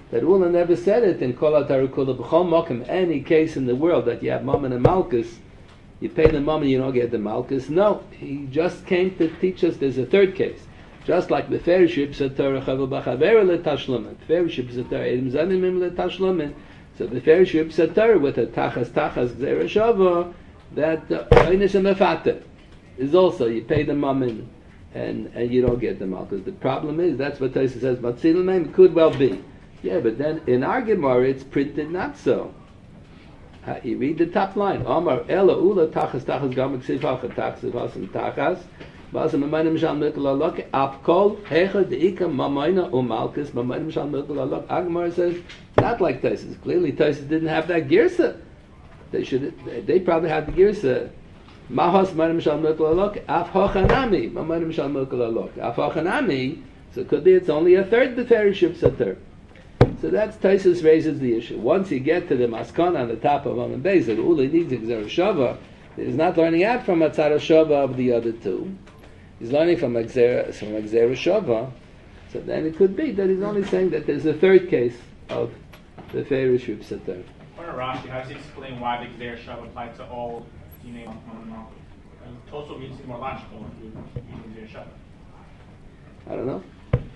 that Ula never said it in Kol HaTorah Kula B'chol Mokum, any case in the world that you have Mammon and Malchus, you pay the Mammon, you don't get the Malchus. No, he just came to teach us there's a third case. Just like the Ferishib Satorah Chavel B'Chavera L'Tashlomen. Ferishib Satorah Edim Zanimim L'Tashlomen. So the Ferishib Satorah with a Tachas Gzera Shava, that Einis Mefata is also, you pay the Mammon and you don't get the Malchus. The problem is, that's what Tosfos says, Matzil Mem could well be. Yeah, but then in our Gemara it's printed not so. You read the top line. Amar Ela Ula Tachas Gamak Sifach Tachas and Tachas. Basam Mamanim Shal Mikla Lok Apkol Hecha Deika Mamaina Umalkus Mamanim Shal Mikla Lok. Agmar says not like Tosfos. Clearly Tosfos didn't have that girsa. They probably had the girsa. Mahas Mamanim Shal Mikla Lok Af Hochanami Mamanim Shal Mikla Lok Af Hochanami. So could be it's only a third Beferishib Sater. So that's Tosfos raises the issue. Once you get to the Maskana on the top of Amman Beis, that Ula needs Gzera Shava, he's not learning out from Atzara Shava of the other two. He's learning from Gzera Shava. So then it could be that he's only saying that there's a third case of the Ferishib Sater. Or Rashi, how does he explain why the Gzera Shava applied to all Dinei Malchus? Tosfos means more logical if you're using Gzera Shava. I don't know.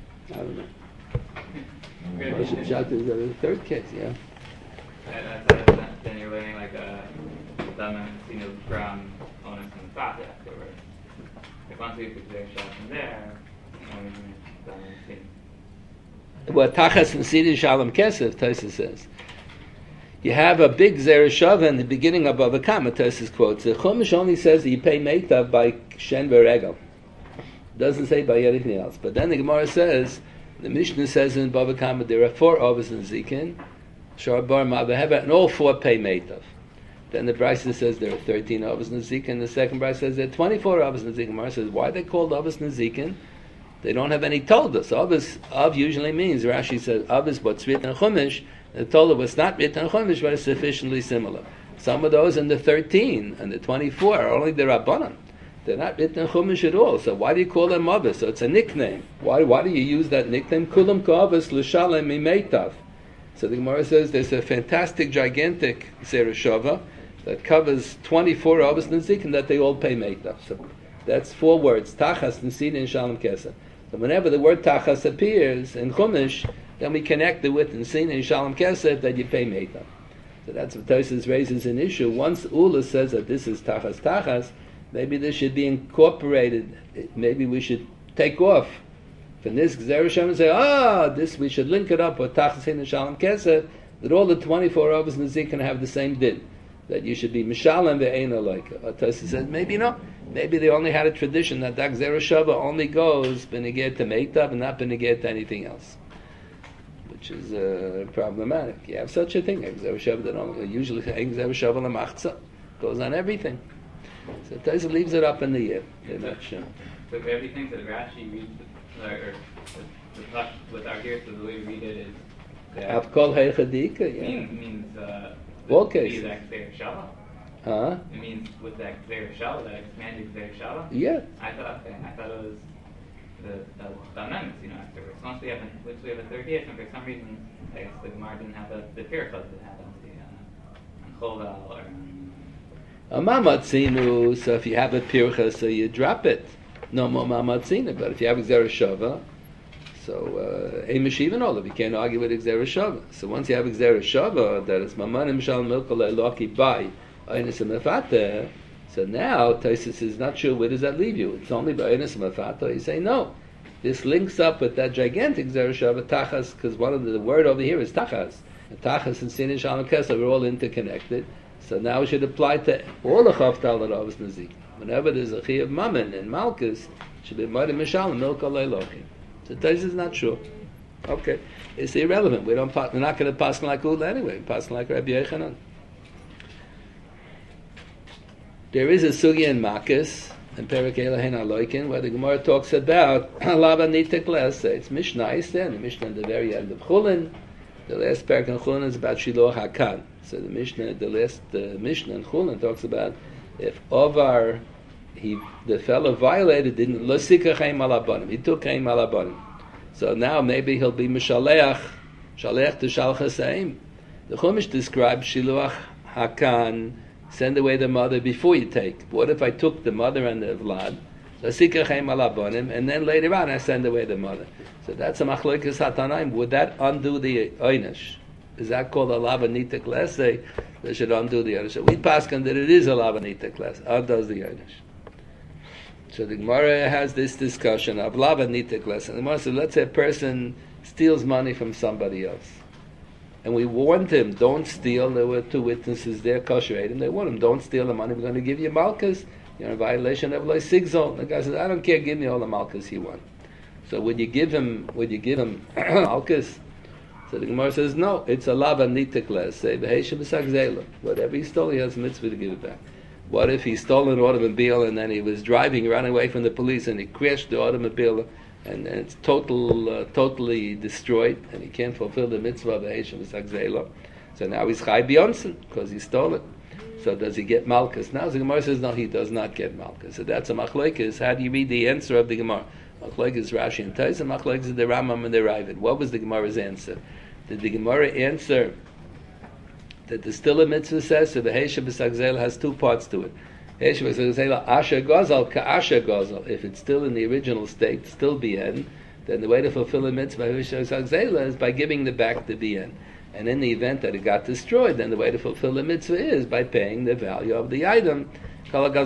Rosh Pshat is the third case, yeah. Then you're learning like a Daman Sinu from Onus and Fatah afterwards. If once we put their shot from there, Daman Sinu. Well, Tachas and Sidin Shalom Kesef, Tosfos says. You have a big Gzera Shava in the beginning of Bava Kama, Tosfos quotes. The Chumash only says that you pay Meitav by Shen V'Regel. Doesn't say by anything else. But then the Gemara says, the Mishnah says in Bava Kama there are 4 Ovos in Zikin, Shar Bar Ma'avaheva, and all 4 pay Meitav. Then the Brisa says there are 13 Ovos in Zikin, and the second Brisa says there are 24 Ovos in Zikin. Gemara says, why are they called Ovos in Zikin? They don't have any Toldos. Av usually means, Rashi says, Av is what's written in Chumash, the Tolda was not written in Chumash, but it's sufficiently similar. Some of those in the 13 and the 24 are only the Rabbanan. They're not written in Chumash at all. So why do you call them Avos? So it's a nickname. Why do you use that nickname? Kulam ka'avos l'shalem mimeitav. So the Gemara says there's a fantastic, gigantic Gzera Shava that covers 24 Avos and Zikin that they all pay meitav. So that's 4 words: Tachas, Nesin, and Shalom Kesef. So whenever the word Tachas appears in Chumash, then we connect it with Nesin and Shalom Kesef that you pay meitav. So that's what Tosfos raises an issue. Once Ula says that this is Tachas, maybe this should be incorporated. Maybe we should take off from this Gzera Shava and say, this we should link it up with Tachas and Shalom Kesef, that all the 24 Ovos and Zikin have the same din. That you should be Mishalem ve'eina like. Tosfos says, maybe no. Maybe they only had a tradition that Gzera Shava only goes beneged to Meitav and not beneged to anything else. Which is problematic. You have such a thing. Gzera Shava that only, usually Gzera Shava l'machza goes on everything. So Tosfos leaves it up in the air. They're not sure. So if everything that Rashi reads, with our here, so the way we read it is that Avkol heichadika, yeah. means all cases. that Gzera Shava. Huh? It means with that Gzera Shava, that expanded Gzera Shava. Yeah. I thought it was the amendments, afterwards. Once we have a third year, so for some reason, I guess the Gemara didn't have the Pirchot that had on Choval or Mamatzinu, so if you have a pircha, so you drop it. No more mamatzinu. But if you have a Gzera Shava, so even all of you can't argue with a Gzera Shava. So once you have a Gzera Shava, that is mamanim shal milkal eloki by einis mefata. So now Tosfos is not sure where does that leave you. It's only by einis mefata. You say no. This links up with that gigantic Gzera Shava tachas, because one of the word over here is tachas. And tachas and sin and shalom kesef are all interconnected. So now we should apply to all the Chavtal that Avos Nazik. Whenever there's a Chi of Mammon and Malchus, it should be Ma'adim Mishalem, Milk Aleilochim. So Tosfos is not sure. Okay. It's irrelevant. We're not going to pass like Ula anyway. We pass like Rabbi Yechanan. There is a Sugya in Makis, and Perek Elohein Aloikin, where the Gemara talks about Lava Nitek Lesa. It's Mishnah is there, and the Mishnah at the very end of Chulin. The last Perek in Chulin is about Shiloh HaKan. So the Mishnah, Mishnah in Chulin talks about if Ovar, the fellow violated, didn't Losika Chaim Alabanim. He took Chaim Alabanim. So now maybe he'll be Mishaleach Shalech to Shalchaseim. The Chumash describes Shiluach Hakan, send away the mother before you take. What if I took the mother and the Vlad, and then later on I send away the mother? So that's a machlokes hatanaim. Would that undo the oynish? Is that called a lavanitik lesay? That should undo the oynish. We paskin that it is a lavanitik les. Undoes the oynish. So the Gemara has this discussion of lavanitik les. And the Gemara says, let's say a person steals money from somebody else, and we warned him, don't steal. There were two witnesses there, kosher and they warned him, don't steal the money. We're going to give you malchus. You're in violation of Lo Sigzol. The guy says, I don't care. Give me all the malchus he wants. So would you give him malchus? So the Gemara says, no, it's a lava nitik les. Say v'heisha b'sagzela. Whatever he stole, he has a mitzvah to give it back. What if he stole an automobile and then he was driving, running away from the police, and he crashed the automobile, and it's totally destroyed, and he can't fulfill the mitzvah of v'heisha b'sagzela. So now he's chai b'yonsen because he stole it. So does he get malchus? Now the Gemara says, no, he does not get malchus. So that's a machlokes. How do you read the answer of the Gemara? Machlokes is Rashi and Tais, and machlokes is the Rambam and the Ravid. What was the Gemara's answer? Did the Gemara answer that the still a mitzvah says that the Heisha b'sagzel has two parts to it? Heisha b'sagzel asher gozal ka'asher gozal. If it's still in the original state, still bien, then the way to fulfill a mitzvah Heisha b'sagzel is by giving the back to bien. And in the event that it got destroyed, then the way to fulfill the mitzvah is by paying the value of the item. That's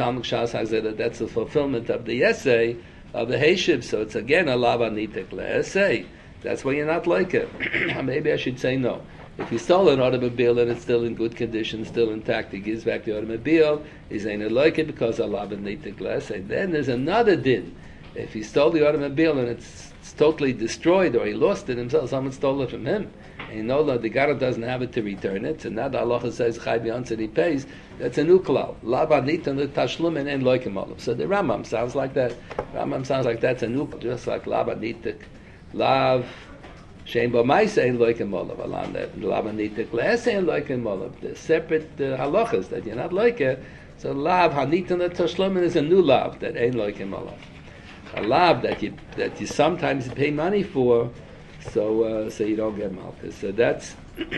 the fulfillment of the essay of the Heishib. So it's again a lava nitik essay. That's why you're not like it. Maybe I should say no. If you stole an automobile and it's still in good condition, still intact, he gives back the automobile, he's ain't like it because a lava nitik essay. Then there's another din. If he stole the automobile and it's totally destroyed, or he lost it himself, someone stole it from him, and you know that the Gara doesn't have it to return it, and now the halacha says Chai B'Yonsen he pays, that's a new klal. Lava nitan the tashlum and en loikim olav. So the Rambam sounds like that. Rambam sounds like that's a new klal, just like lava nitik, lav shein b'maisa en loikim olav. Along that lava nitik le'ese en loikim olav. The separate halachas that you're not like it. So lav hanitan the tashlum is a new lav that en loikim olav. A lav that you sometimes pay money for, so you don't get malchus. So that's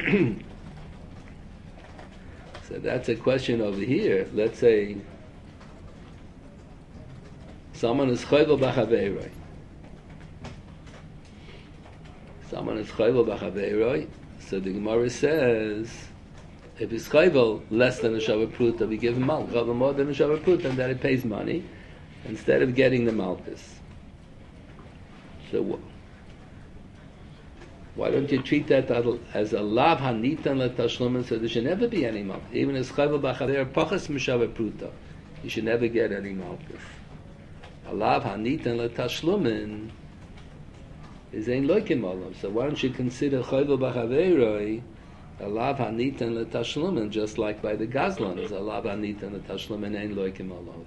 a question over here. Let's say someone is chayvel b'chaveiroi. So the Gemara says, if he's chayvel less than a shavar pruta, we give him malchus. Chayvel more than a shavar pruta, and then he pays money instead of getting the malchus. So why don't you treat that as a lav hanitan letashlumin, so there should never be any malchus. Even as chayvel b'chaver pachas m'shavar pruta, you should never get any malchus. A lav hanitan letashlumin is ein loikim olam. So why don't you consider chayvel b'chaveroi a lav hanitan letashlumin, just like by the gazlans, a lav hanitan letashlumin ein loikim olam.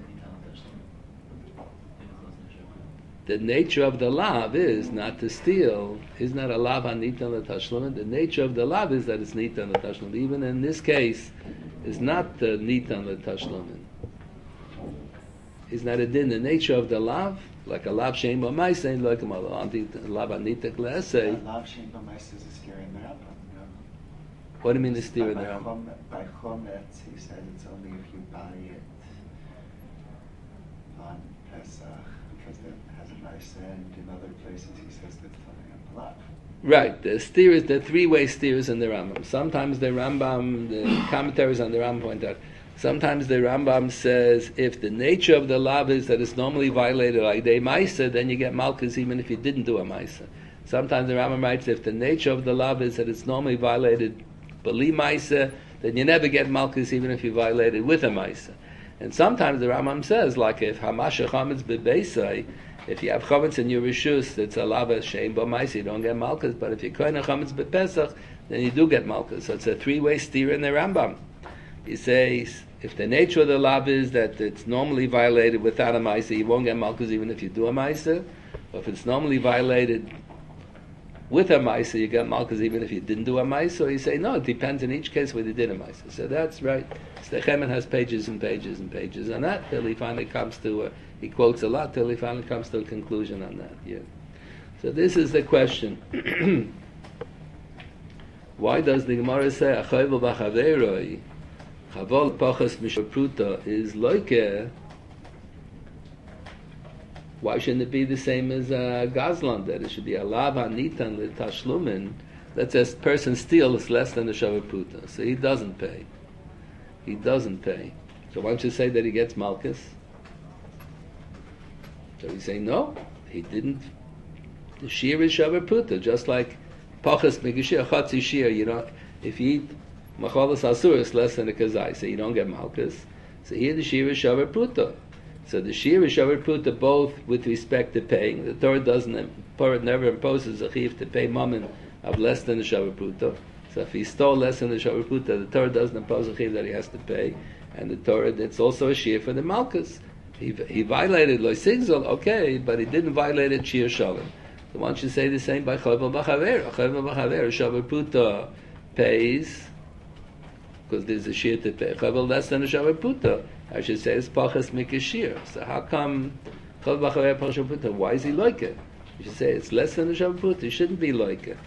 The nature of the lav is not to steal, is not a lav hanitan l'tashlumin. The nature of the lav is that it's nitan l'tashlumin. Even in this case, it's not nitan l'tashlumin. It's not a din. The nature of the lav, like a lav shein b'maisa, like a lav hanitan l'essay. Lav shein b'maisa is a steer in the Rambam. What do you mean the steer in the Rambam? By chometz, he said it's only if you buy it on Pesach, because it has a nice end. In other places, he says that's only on Lav. Right, the steer is the three-way steers in the Rambam. Sometimes the Rambam, the commentaries on the Rambam point out, sometimes the Rambam says if the nature of the lav is that it's normally violated like day maisa, then you get malchus even if you didn't do a maisa. Sometimes the Rambam writes if the nature of the lav is that it's normally violated b'li maisa, then you never get malchus even if you violated with a maisa. And sometimes the Rambam says, like if hamasha chametz bebeisai, if you have chametz in your rishus, it's a lava shein b'maisa, you don't get malchus. But if you kohen chametz bepesach, then you do get malchus. So it's a three-way steer in the Rambam. He says if the nature of the lava is that it's normally violated without a maisa, you won't get malchus even if you do a maisa. Or if it's normally violated with a maisa, you get malchus even if you didn't do a maisa. So you say no, it depends in each case whether you did a maisa. So that's right. The Chemen has pages and pages and pages on that till he finally comes to he quotes a lot till he finally comes to a conclusion on that. Yeah. So this is the question. Why does the Gemara say Achayvel b'chaveroi Chavol pachas mishapruta is loike? Why shouldn't it be the same as Gazlan, that it should be a lav hanitan l'tashlumin? Let's say a person steals less than the shavapruta, so he doesn't pay. He doesn't pay. So why don't you say that he gets malchus? So we say no, he didn't. The shear is shavapruta, just like pachas megashir chatzi shear. You know, if you eat machalas asuris less than a kazai, so you don't get malchus. So here the shear is shavapruta. So the shear is shavapruta both with respect to paying. The Torah never imposes a chiv to pay mammon of less than the shavapruta. So if he stole less than the shavapruta, the Torah doesn't impose a chiv that he has to pay. And the Torah, it's also a shear for the malchus. He violated lo sigzol, okay, but he didn't violate it shear shalom. So why don't you say the same by Chovel b'chaver? Chovel b'chaver, shavapruta pays because there's a shear to pay. Chovel less than a shavapruta, I should say, it's pachas mikashir. So how come Chovel b'chaver pachas shavapruta? Why is he like it? You should say it's less than a shavapruta. It shouldn't be like it.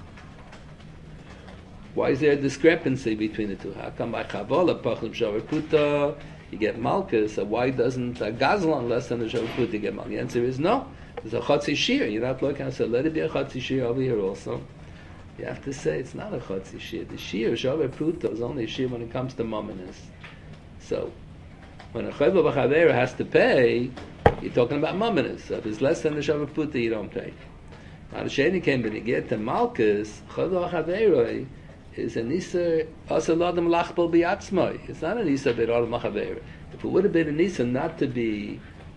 Why is there a discrepancy between the two? How come by Chavola pachas shavapruta you get malchus? So why doesn't a gazlan less than a shavapruta get malchus? The answer is no. There's a chatzi shear. You're not looking at, so let it be a chatzi shear over here also. You have to say it's not a chatzi shear. The shear, Shaveh Pruta, is only a shear when it comes to mominus. So, when a Chovel b'chaver has to pay, you're talking about mominus. So if it's less than the Shaveh Pruta, you don't pay. Now the Sheni came when you get to Malchus, Chovel b'chaver is an Isser, Asa Lodem Lachbol B'yatzmai. It's not an Isser B'Rodem B'chaver. If it would have been an Isser not to be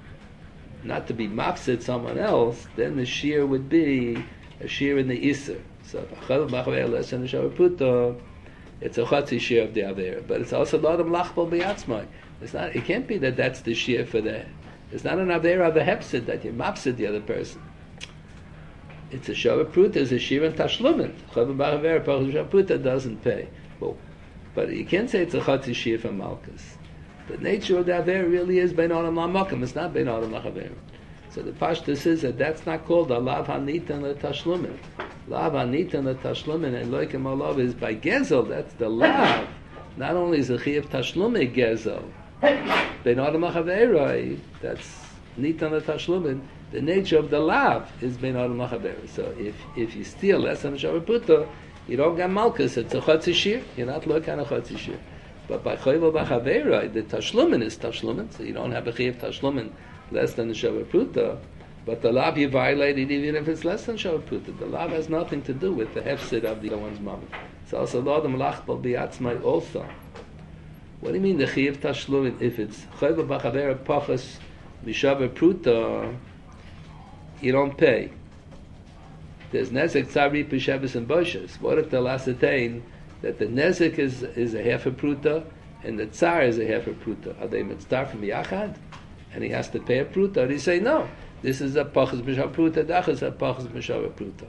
mafsid someone else, then the shear would be a shear in the Isser. So if a Chovel b'chaver less than the Shaveh Pruta, it's a chatzi shear of the Avera. But it's also Lodem Lachbol B'yatzmai. It's not. It can't be that that's the shear for the. It's not an Avera of a hepsid that you mafsid the other person. It's a Shaveh Pruta, is a shear in Tashlumin. Chovel b'chaver pachas Shaveh Pruta doesn't pay. Well, but you can't say it's a chatzi shear for Malchus. The nature of the Avera really is Ben Adam Lamakim. It's not Ben Adam Lachaver. So the Pashtus is that that's not called a Lav Hanitan LeTashlumin. Lav Hanitan LeTashlumin and Loikim Olav is by Gezel. That's the Lav. Not only is a Chiyav Tashlumi Gezel. Ben Adam Lachaver, that's Nitan LeTashlumin. The nature of the Lav is Ben Adam Lachaver. So if you steal less than a Shaveh Pruta, you don't get Malchus. It's a Chatzi Shir. You're not looking at a Chatzi Shir. But by Chovel b'chaver, the Tashlumin is Tashlumin, so you don't have a Chiyav Tashlumin less than the Shaveh Pruta. But the Lav you violated even if it's less than Shaveh Pruta. The Lav has nothing to do with the hefsid of the other one's mom. It's also Lodem Lachbal B'yatzmai also. What do you mean the Chiyav Tashlumin? If it's Chovel b'chaver pachas Mishaveh Pruta, you don't pay. There's Nezek Tzari Peshevis and Boshes. What if they'll ascertain that the Nezek is a half a Pruta and the Tsar is a half a Pruta? Are they mitzvah from Yachad? And he has to pay a Pruta? Or do you say, no, this is a Pachas Mishaveh Pruta, Dach is a Pachas Mishaveh Pruta.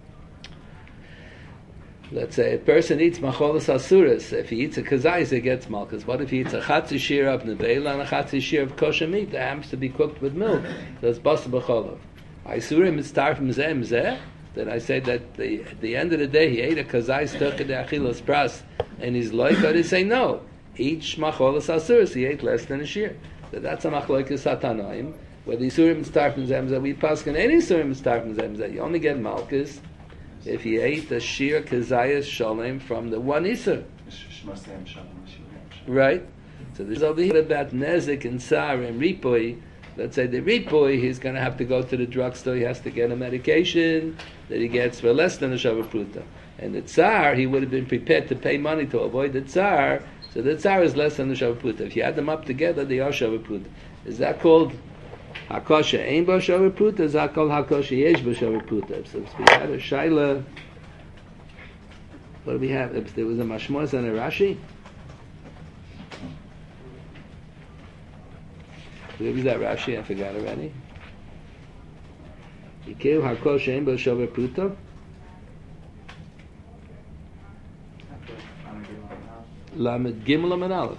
Let's say a person eats Macholas Asuris. If he eats a Kazais, he gets Malchus. What if he eats a Chatzi Shir of Nevela and a Chatzi Shir of kosher meat that happens to be cooked with milk? So it's Basa B'cholov. Isurim is Tar from Zeh Mzeh. Then I say that at the end of the day he ate a kazai stuck de achilas pras and he's like, or they say no, each macholas asuris he ate less than a shear. So that's a machloikas satanaim. Whether Yisurim start from zemza, we pass on any Yisurim start from zemza. You only get malchus if he ate a shear kazayas shalem from the one Isur. Right. So there's over here about nezik and sar and ripoi. Let's say the ripoi, he's going to have to go to the drugstore, he has to get a medication that he gets for less than a Shaveh Pruta. And the tsar, he would have been prepared to pay money to avoid the tsar, so the tsar is less than the Shaveh Pruta. If you add them up together, they are Shaveh Pruta. Is that called Hakosha Ein Bo Shaveh Pruta? Is that called Hakosha Yesh Bo Shaveh Pruta? So if we had a Shaila, what do we have? If there was a Mashmos and a Rashi? Where was that Rashi? I forgot already. Yikeu hakol she'en bo shaveh pruta. Lamed Gimel Lamed Aleph.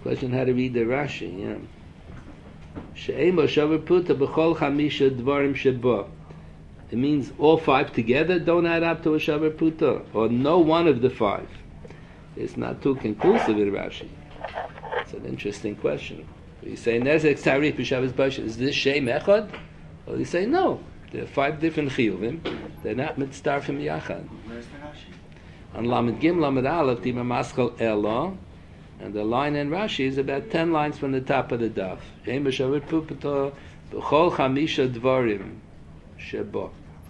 Question how to read the Rashi, yeah. She'ema shavar puta b'chol chamisha dvarim sheba. It means all five together don't add up to a shavar puta, or no one of the five. It's not too conclusive in Rashi. It's an interesting question. You say nezek tarif b'shavas basha. Is this shem echad? Or you say no. There are five different chiyuvim. They're not mitzdarfim yachad. Where's the Rashi? On Lamed Gim, Lamed Aleph, Tima Maskal Elo, and the line in Rashi is about 10 lines from the top of the daf. She'em b'shavar puta b'chol chamisha dvarim sheba.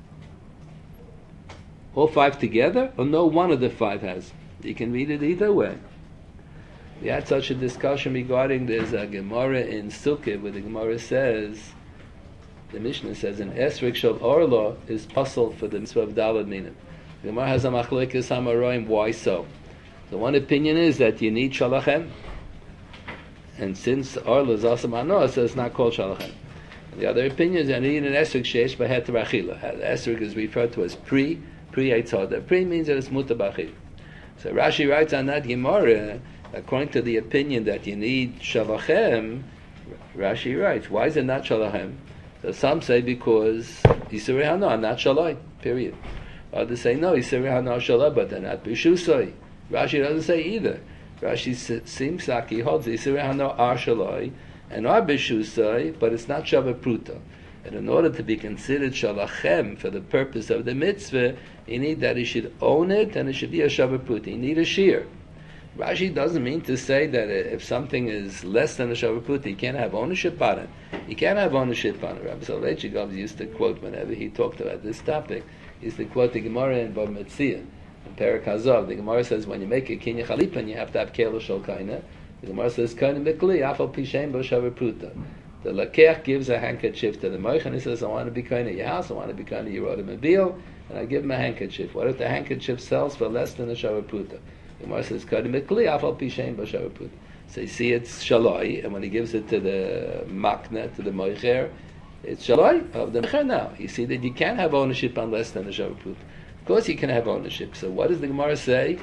All five together, or no one of the five has? You can read it either way. We had such a discussion regarding there's a Gemara in Sukkah where the Gemara says, the Mishnah says, an esrik shel orla is puzzle for the mitzvah of dalad minim. The Gemara has a machlekes hamaroim. Why so? The one opinion is that you need shalachem, and since orla is also manoah, so it's not called shalachem. The other opinion is that you need an esrik sheish b'het rachila. Esrik is referred to as pre-eitzada. Pre means that it's mutar b'achil. So Rashi writes on that Gemara, according to the opinion that you need shalachem, Rashi writes, why is it not shalachem? So some say because Yisrei Hana, not shalai, period. Others say no, Yisrei Hana shalai, but they're not b'shusai. Rashi doesn't say either. Rashi seems like he holds Yisrei Hana are shalai and are b'shusai, but it's not shavar pruta. And in order to be considered shalachem for the purpose of the mitzvah, you need that he should own it and it should be a shavar pruta. You need a shear. Rashi doesn't mean to say that if something is less than a shavar pruta, you can't have ownership on it. You can't have ownership on it. Rabbi Soloveitchik used to quote whenever he talked about this topic. He used to quote the Gemara in Bava Metzia, in Perek Hazov. The Gemara says when you make a kinya chalipan, you have to have kelo shel kaina. The Gemara says kaina mikli afal pishem bo shavar pruta. The lakeach gives a handkerchief to the moich and he says, I want to be kind of your house, I want to be kind of your automobile, and I give him a handkerchief. What if the handkerchief sells for less than a shavar pruta? The Gemara says, afal pishem b'shavar pruta. So you see it's shaloi, and when he gives it to the makna, to the moicher, it's shaloi of the moicher now. You see that you can't have ownership on less than a shavar pruta. Of course you can have ownership. So what does the Gemara say?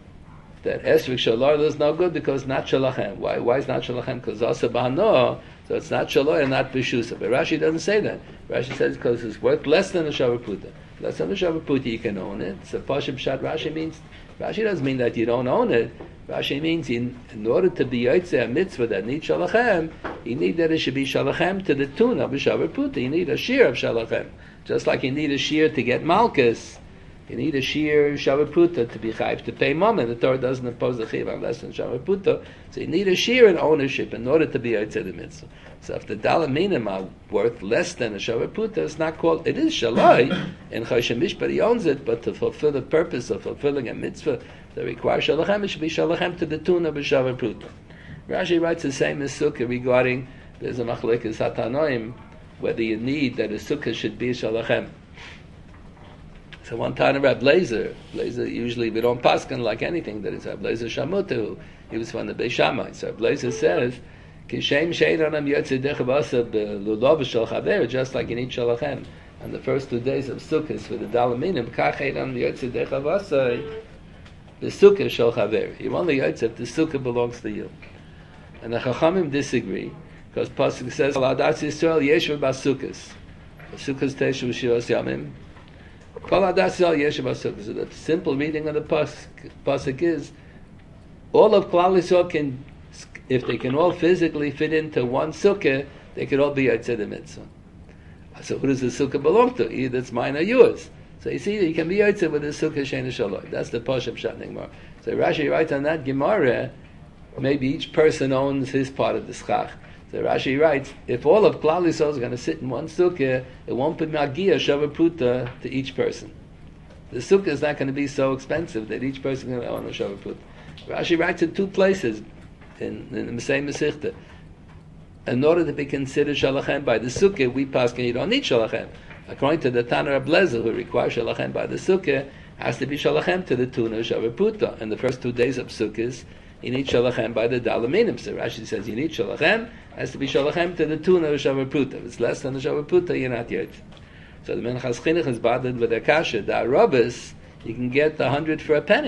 That esrik shaloi is no good because not shalachem. Why is not shalachem? Because asa b'hano, so it's not shaloi and not b'shusa. But Rashi doesn't say that. Rashi says because it's worth less than a shavar pruta. Less than a shavar pruta you can own it. So pashim pshat Rashi means, Rashi doesn't mean that you don't own it. Rashi means in order to be yotzei a mitzvah that needs shalachem, you need that it should be shalachem to the tune of a shavar pruta. You need a shear of shalachem. Just like you need a shear to get malchus, you need a shear shavar pruta to be chayv to pay mom, and the Torah doesn't impose the chayv on less than shavar pruta. So you need a shear in ownership in order to be yotzei the mitzvah. So if the daled minim are worth less than a shavar pruta, it's not called. It is shalai in choshen mishpat he owns it, but to fulfill the purpose of fulfilling a mitzvah that requires shalachem, it should be shalachem to the tune of a shavar pruta. Rashi writes the same as sukkah regarding there's a machlekes hatanoim whether you need that a sukkah should be shalachem. So one time Reb Blazer usually we don't paskin like anything that is Reb Blazer Shamutu. He was from the Beis Shammai. So Reb Blazer says, "Kishem sheiranam yotzei dechavasa belulav shel chaver," just like you need shalachem. On the first 2 days of Sukkot for the daled minim, kach sheiranam yotzei dechavasa the sukkah shel chaver. You only yotzei if the sukkah belongs to you. And the Chachamim disagree because pasuk says, "Al adas Yisrael yeshu b'sukkos." The sukkos teshu shiros yamim. So the simple reading of the pasuk is all of Klal Yisrael can, if they can all physically fit into one sukkah, they could all be yotzei the mitzvah. So who does the sukkah belong to? Either it's mine or yours. So you see, you can be yotzei with the sukkah sheina shaloi. That's the pasuk pshat nigmar. So Rashi writes on that Gemara, maybe each person owns his part of the schach. So Rashi writes, if all of Klal Yisrael is going to sit in one sukkah, it won't be magia shavar pruta to each person. The sukkah is not going to be so expensive that each person is going to own a shavar pruta. Rashi writes in two places in the same Masechta. In order to be considered shalachem by the sukkah, we paskin you don't need shalachem. According to the Tana Reb Lezer, who requires shalachem by the sukkah, has to be shalachem to the tune of shavar pruta. In the first 2 days of sukkahs, you need shalachem by the daled minim. So Rashi says you need shalachem, has to be shalachem to the tune of shavar pruta. If it's less than the shavar pruta, you're not yet. So the Minchas Chinuch is bothered with a kasha. The Arabas, you can get 100 for a penny.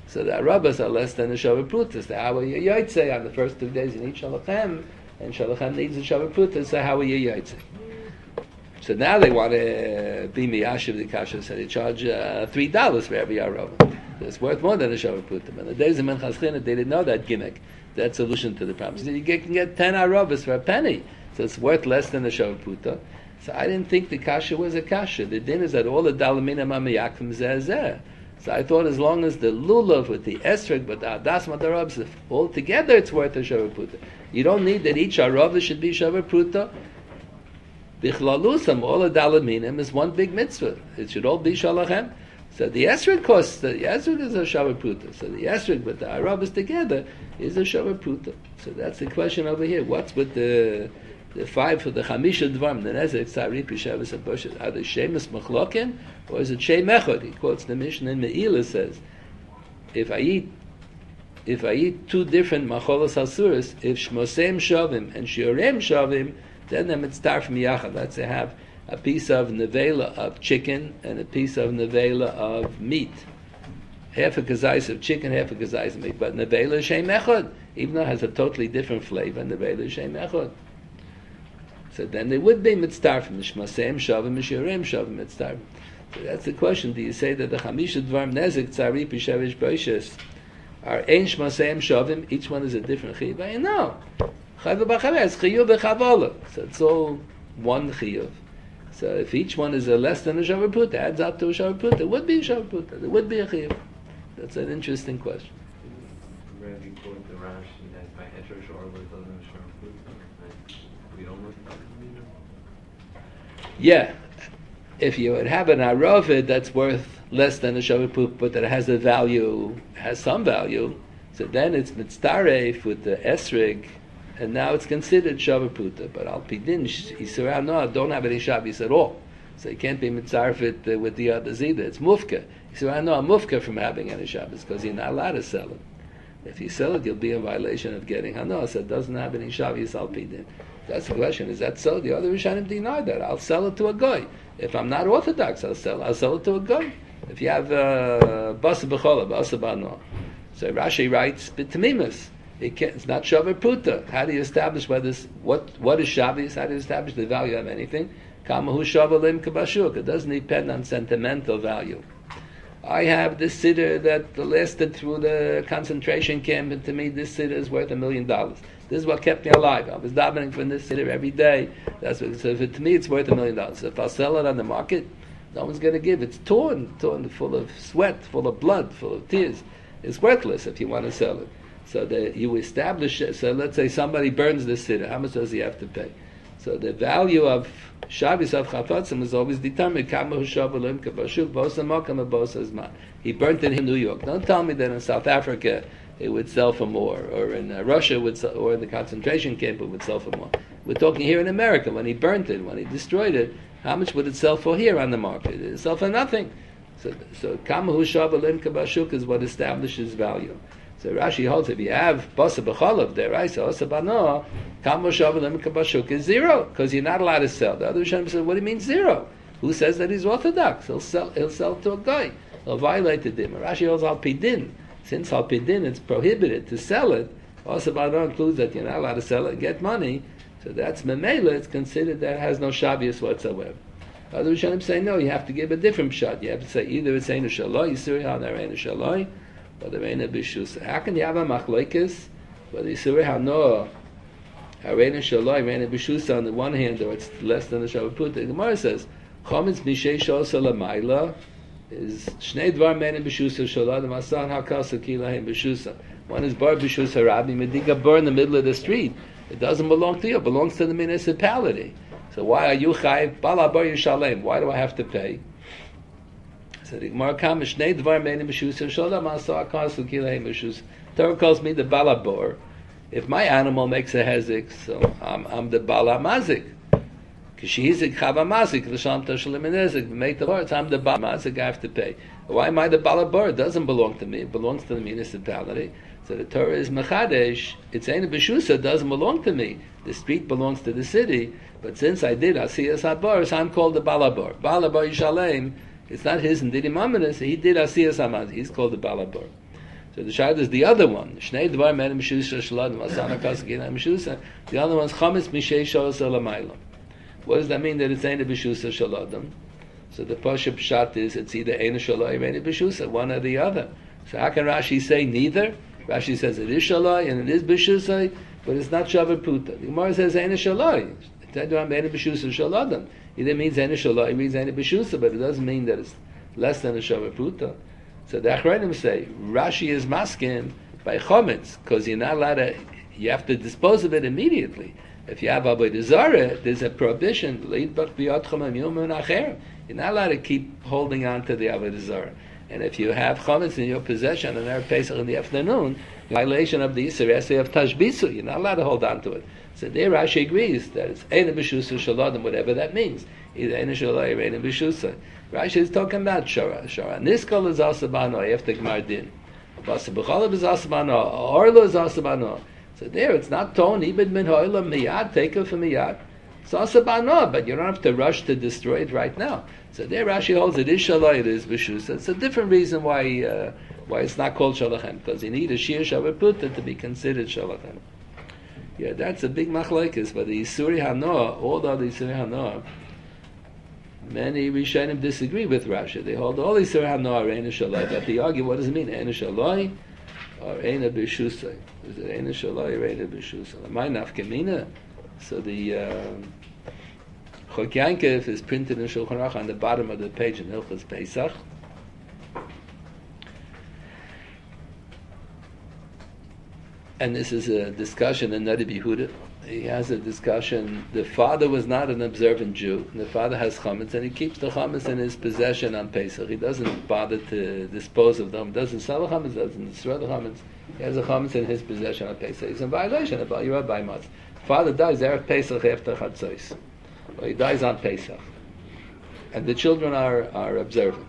So the Arabas are less than the Shavah Pruta. So how are you Yaitse? On the first 2 days you need Shalachem, and Shalachem needs the Shavah Pruta, so how are you Yaitse? So now they want to be Miyashiv the Kasha, so they charge $3 for every Arava. It's worth more than a Shavah Pruta. But in the days of Minchas Chinuch, they didn't know that gimmick, that solution to the problem. So you can get 10 Aravas for a penny, so it's worth less than a Shavah Pruta. So I didn't think the Kasha was a Kasha. The din is that all the Dalamina Mamayakim Zeh. So I thought as long as the lulav with the esrog, but the adas madarabs, all together it's worth a shavar pruta. You don't need that each arav should be shavar pruta. Bichlalusam, all the dalaminim is one big mitzvah. It should all be shalachem. So the esrog costs, the esrog is a shavar pruta. So the esrog with the arabas together is a shavar pruta. So that's the question over here. What's with the five for the chamisha dvarim, the nezek, tzari, pishavas, and bushes? Are they shemus machlokin, or is it shem echad? He quotes the Mishnah in Me'ilah, says, if I eat 2 different macholas asuras, if shmosem shavim and shiorem shavim, then they're mitzvah from yachad. Let's say have a piece of nevela of chicken and a piece of nevela of meat. Half a kazais of chicken, half a kazais of meat. But nevela is shem echad, even though it has a totally different flavor, nevela is shem echad. So then they would be mitzdarfim, shmasem shavim, mishirem shavim mitzdarfim. So that's the question. Do you say that the chamisha dvarim nezik tzari pishavish boishes are ein shmasem shavim? Each one is a different chiyuv. No, chayv b'chaves chiyuv b'chavola. So it's all one chiyuv. So if each one is a less than a shavar pruta, adds up to a shavar pruta, it would be a shavar pruta. There would be a chiyuv. That's an interesting question. Rabbi quote the Rashi that by etrosh or with other shavar pruta, we don't look at. Yeah, if you would have an aravid that's worth less than a shavar pruta, but that has a value, has some value, so then it's mitzdaref with the esrig, and now it's considered shavar pruta. But al pidin yisrael no, don't have any shabbos at all, so you can't be mitzarfit with the others either. It's mufka. Yisrael no, mufka from having any shabbos because you're not allowed to sell it. If you sell it, you'll be in violation of getting hanos. So it doesn't have any shabbos al pidin. That's the question. Is that so? The other Rishonim deny that. I'll sell it to a guy. If I'm not orthodox, I'll sell it to a guy. If you have basa b'chola, basa b'ano. So Rashi writes b'tamimus. It's not shavar pruta. How do you establish what is shabbos? How do you establish the value of anything? Kamahu shavar lim kabashuk. It doesn't depend on sentimental value. I have this siddur that lasted through the concentration camp, and to me this siddur is worth $1 million. This is what kept me alive. I was davening for this siddur every day. That's what, so to me it's worth $1 million. So if I sell it on the market, no one's going to give. It's torn, full of sweat, full of blood, full of tears. It's worthless if you want to sell it. So you establish it. So let's say somebody burns this siddur. How much does he have to pay? So the value of Shabbos of Chafatzim is always determined. He burnt it in New York. Don't tell me that in South Africa it would sell for more, or in Russia it would sell, or in the concentration camp it would sell for more. We're talking here in America. When he burnt it, when he destroyed it, how much would it sell for here on the market? It would sell for nothing. So Kamahu Shavalim Kabashuk is what establishes value. So Rashi holds if you have basa b'cholav there, right? So osabano, kamo shavalim kabashuk is 0 because you're not allowed to sell. The other Rishonim said, "What do you mean 0? Who says that he's orthodox? He'll sell to a guy. He'll violate the din." Rashi holds al pidin. Since al pidin it's prohibited to sell it. Osabano includes that you're not allowed to sell it and get money. So that's memela. It's considered that it has no shabbos whatsoever. Other Rishonim say no. You have to give a different shot. You have to say either it's einu shaloi, yisuri ha nereinu shaloi. How can you have a machlokes? But Yisurei Hanoah, Hareinu Shaloi, Hareinu B'Shusa on the one hand, or it's less than the Shavuot Pruta. The Gemara says, Chometz Mishei Shosa L'Mayla is Shnei Dvar Hareinu B'Shusa Shaloi, the Masan HaKasa Kilahem B'Shusa. One is Bar B'Shusa Rabbi, Mediga Bar in the middle of the street. It doesn't belong to you, it belongs to the municipality. So why are you Chayiv? Bala Bar Yishalem, why do I have to pay? So the Gemara comes, Shnei Dvar Menim B'Shusa Shalom Asar Kasu Kilahem B'Shusa. Torah calls me the Balabor. If my animal makes a hezek, so I'm the Balamazik. Kishizik Chava Mazik L'Shalom Tashalim Nezik. Make the words, I'm the Balamazik. I have to pay. Why am I the Balabor? It doesn't belong to me. It belongs to the municipality. So the Torah is Mechadesh. It's Ein B'Shusa. It doesn't belong to me. The street belongs to the city. But since I did Asiyas Habar, so I'm called the Balabor. Balabor Yishalem. It's not his and did imaminus. He did asiyas hamaz. He's called the balabor. So the shayla is the other one. Shnei dvar men b'shusa shaladim asana kasagina b'shusa. The other one's chametz mishei shalos elamaylam. What does that mean that it's ain't a b'shusa shaladim? So the pashup pshat is it's either ain't a shalai or ain't a b'shusa, one or the other. So how can Rashi say neither? Rashi says it is shalai and it is b'shusa, but it's not shavar puta. The Gemara says ain't a shalai. Either means ain't a shalai, it means ain't a b'shusa, but it doesn't mean that it's less than a shavar puta. So the Achronim say Rashi is maskin by chometz because you're not allowed to. You have to dispose of it immediately. If you have avodah zarah, there's a prohibition. You're not allowed to keep holding on to the avodah zarah. And if you have chometz in your possession on Erev Pesach in the afternoon, violation of the Yisur Esrei of Tashbisu, you're not allowed to hold on to it. So there Rashi agrees that it's Ein B'Shusa Shaladim, whatever that means. Either Ein Shalai or Ein B'Shusa. Rashi is talking about Shara. Shara Niskal is Asabano, after Gemar Din. Basa B'Chalav is Asabano, Orlo is Asabano. So there it's not Ton, Ibid Min Ha'olam Miyad, take it from Miyad. It's Asabano, but you don't have to rush to destroy it right now. So there Rashi holds it is Shalai, it is B'Shusa. It's a different reason why it's not called Shalachem, because you need a Shir Shavar Puta to be considered Shalachem. Yeah, that's a big machlokes. But the Yisuri Hanoah, all the other Yisuri Hanoah, many Rishonim disagree with Rashi. They hold all Yisuri Hanoah are Eina Shalai, but they argue, what does it mean, Eina Shalai or Eina B'Shusai? Is it Eina Shalai or Eina B'Shusai? My nafkamina. So the Chok Yankov is printed in Shulchan Aruch on the bottom of the page in Hilchos Pesach. And this is a discussion in Nadi Yehuda. He has a discussion. The father was not an observant Jew. And the father has chametz, and he keeps the chametz in his possession on Pesach. He doesn't bother to dispose of them. Doesn't sell the chametz. Doesn't destroy the chametz. He has a chametz in his possession on Pesach. He's in violation of Yerah by Matz. Father dies Erev Pesach after Chatzos. Well, he dies on Pesach, and the children are observant.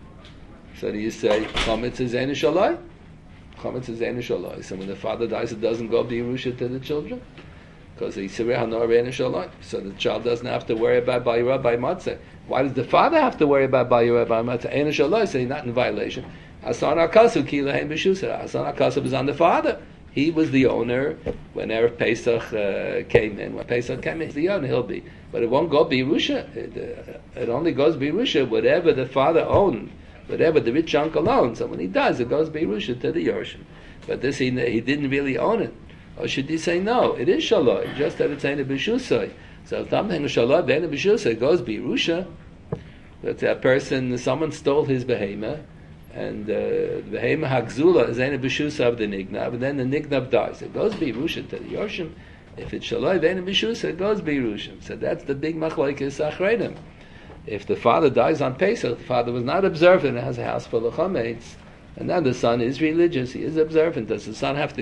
So do you say chametz is ein shalai? Chametz is ein shalai. So when the father dies, it doesn't go b'Yerusha to the children, because the Yisrei Hanor ein shalai. So the child doesn't have to worry about Bayirah by Matzah. Why does the father have to worry about Bayirah by Matzah? Ein shalai, so he's not in violation. Asan Akasu ki lahem b'Shusa. Asan Akasu was on the father. He was the owner when Erev Pesach came in. When Pesach came in, he's the owner, he'll be. But it won't go b'Yerusha. It only goes b'Yerusha whatever the father owned, whatever the rich uncle owns. So when he dies, it goes b'Yerusha to the Yorshim. But this, he didn't really own it. Or should he say, no, it is Shaloi, just that it's ain't a B'Shusai. So if something is Shaloi, ain't a B'Shusai, it goes b'Yerusha. But that person, someone stole his behema, and the behema hagzula is ain't a B'Shusai of the Nignav, and then the Nignav dies. It goes b'Yerusha to the Yorshim. If it's Shaloi, ain't a B'Shusai, it goes b'Yerusha. So that's the big machlokes achreidim. If the father dies on Pesach, the father was not observant and has a house full of chametz, and then the son is religious, he is observant. Does the son have to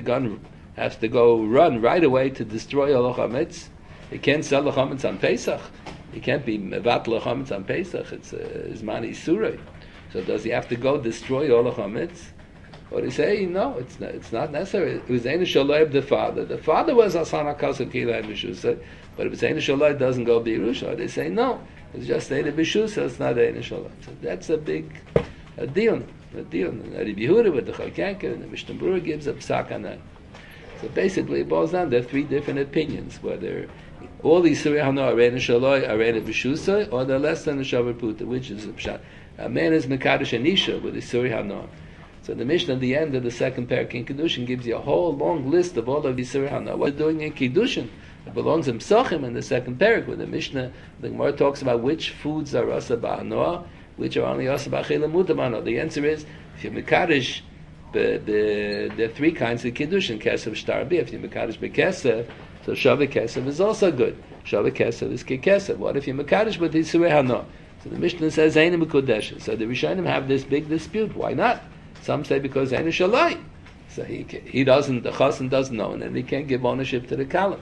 go run right away to destroy all the chametz? He can't sell the chametz on Pesach. He can't be mevat the chametz on Pesach. It's Zman Isurei. So does he have to go destroy all the chametz? Or they say, no, it's not necessary. It was Eina Shalai of the father. The father was Asan HaKasu Kila B'Shusa, but if it's Eina Shalai, it doesn't go b'Yerusha. They say, no, it's just Eina B'Shusa, it's not Eina Shalai. So that's a big deal. A deal. And Rabbi Yehuda with the Chok Yankov and the Mishnah Berurah gives a psak on that. So basically, it boils down. There are three different opinions: whether all these Surei Hana are Eina Shalai, are Eina B'Shusa, or they're less than a Shavar Puta, which is a pshat. A man is Mekadosh and Isha with the Surei Hana. So the Mishnah at the end of the second parak in Kiddushin gives you a whole long list of all of these Surei Hana. What they're doing in Kiddushin, it belongs in Psachim in the second parak, where the Mishnah, the Gemara talks about which foods are Asa Ba'anoah, which are only Asa Ba'chila Mutamano. The answer is, if you're Mekadosh, there are three kinds of Kiddushin, Kesef, Shtar, Bi. If you're Mekadosh B'Kesef, so Shavah Kesef is also good. Shavah Kesef is Kekesef. What if you're Mekadosh with the Surei Hana? So the Mishnah says, Eina Mekudesh. So the Rishonim have this big dispute. Why not? Some say because Eina Shalai. So he doesn't, the Chassan doesn't own it, and he can't give ownership to the Kalim.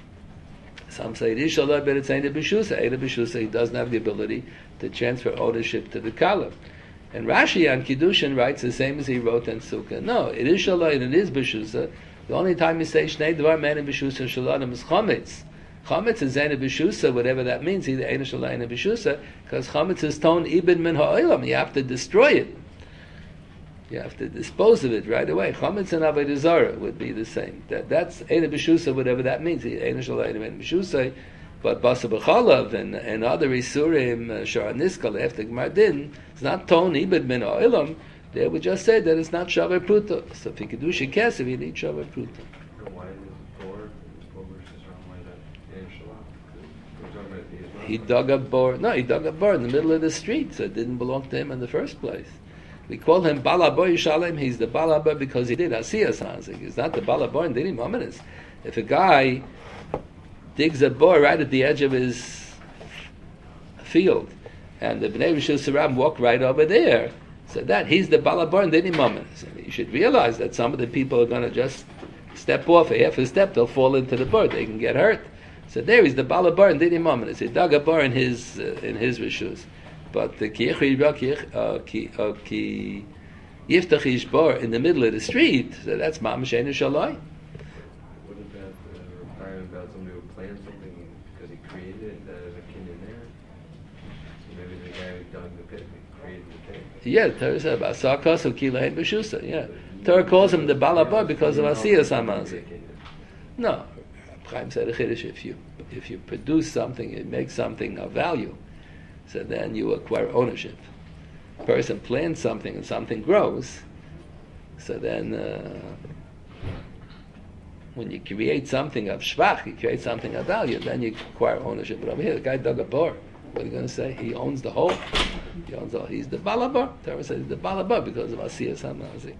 Some say it is Shalai, but it's Eina B'Shusa. Eina B'Shusa, he doesn't have the ability to transfer ownership to the Kalim. And Rashi on Kiddushin writes the same as he wrote in Sukkah. No, it is Shalai and it is B'Shusa. The only time you say Shnei Dvar Men B'Shusa Shaladim is Chametz. Chametz is Eina B'Shusa, whatever that means, either Eina Shalai, Eina B'Shusa, because Chametz is Ton Ibn Min Ha'olam. You have to destroy it. You have to dispose of it right away. Chametz and avodah zarah would be the same. That's Eina B'Shusa, whatever that means. Eina Shalayim Eina B'Shusa. But Basa B'Chalav and other Isurim, Shara Niskal, after Gmardin, it's not Toni, but Min O'ilam. They would just say that it's not Shavar Pruta. So if you could do Shekesef, you need Shavar Pruta. Why is it Bor versus why that in Shalom? We're talking about the Israel. He dug a bore. No, he dug a bore in the middle of the street, so it didn't belong to him in the first place. We call him Balabor Yishalem. He's the Balabor because he did Asiyas Hazik. He's not the Balabor in Dinim Hominis. If a guy digs a bore right at the edge of his field, and the Bnei Rishus Saram walk right over there, so that he's the Balabor in Dinim Hominis. And you should realize that some of the people are going to just step off a half a step, they'll fall into the bore, they can get hurt. So there is the Balabor in Dinim Hominis. He dug a bore in his Rishus. But the ki yiftach ishbor in the middle of the street, so that's mamash einu shalai. What about requirement about somebody who planned something because he created it, that is a kinyan there? So maybe the guy who dug the pit created the pit. Yeah, Torah says about sarkos or kilahen b'shusa. Yeah, Torah calls him the balabor because of asiyas hamazik. No, Chaim said a chiddush. If you produce something, you make something of value, so then you acquire ownership. A person plants something and something grows, so then when you create something of shvach, you create something of value, then you acquire ownership. But over here, the guy dug a bore. What are you going to say? He owns the whole. He owns all. He's the balabor. Torah says he's the balabor because of asiyas hamazik.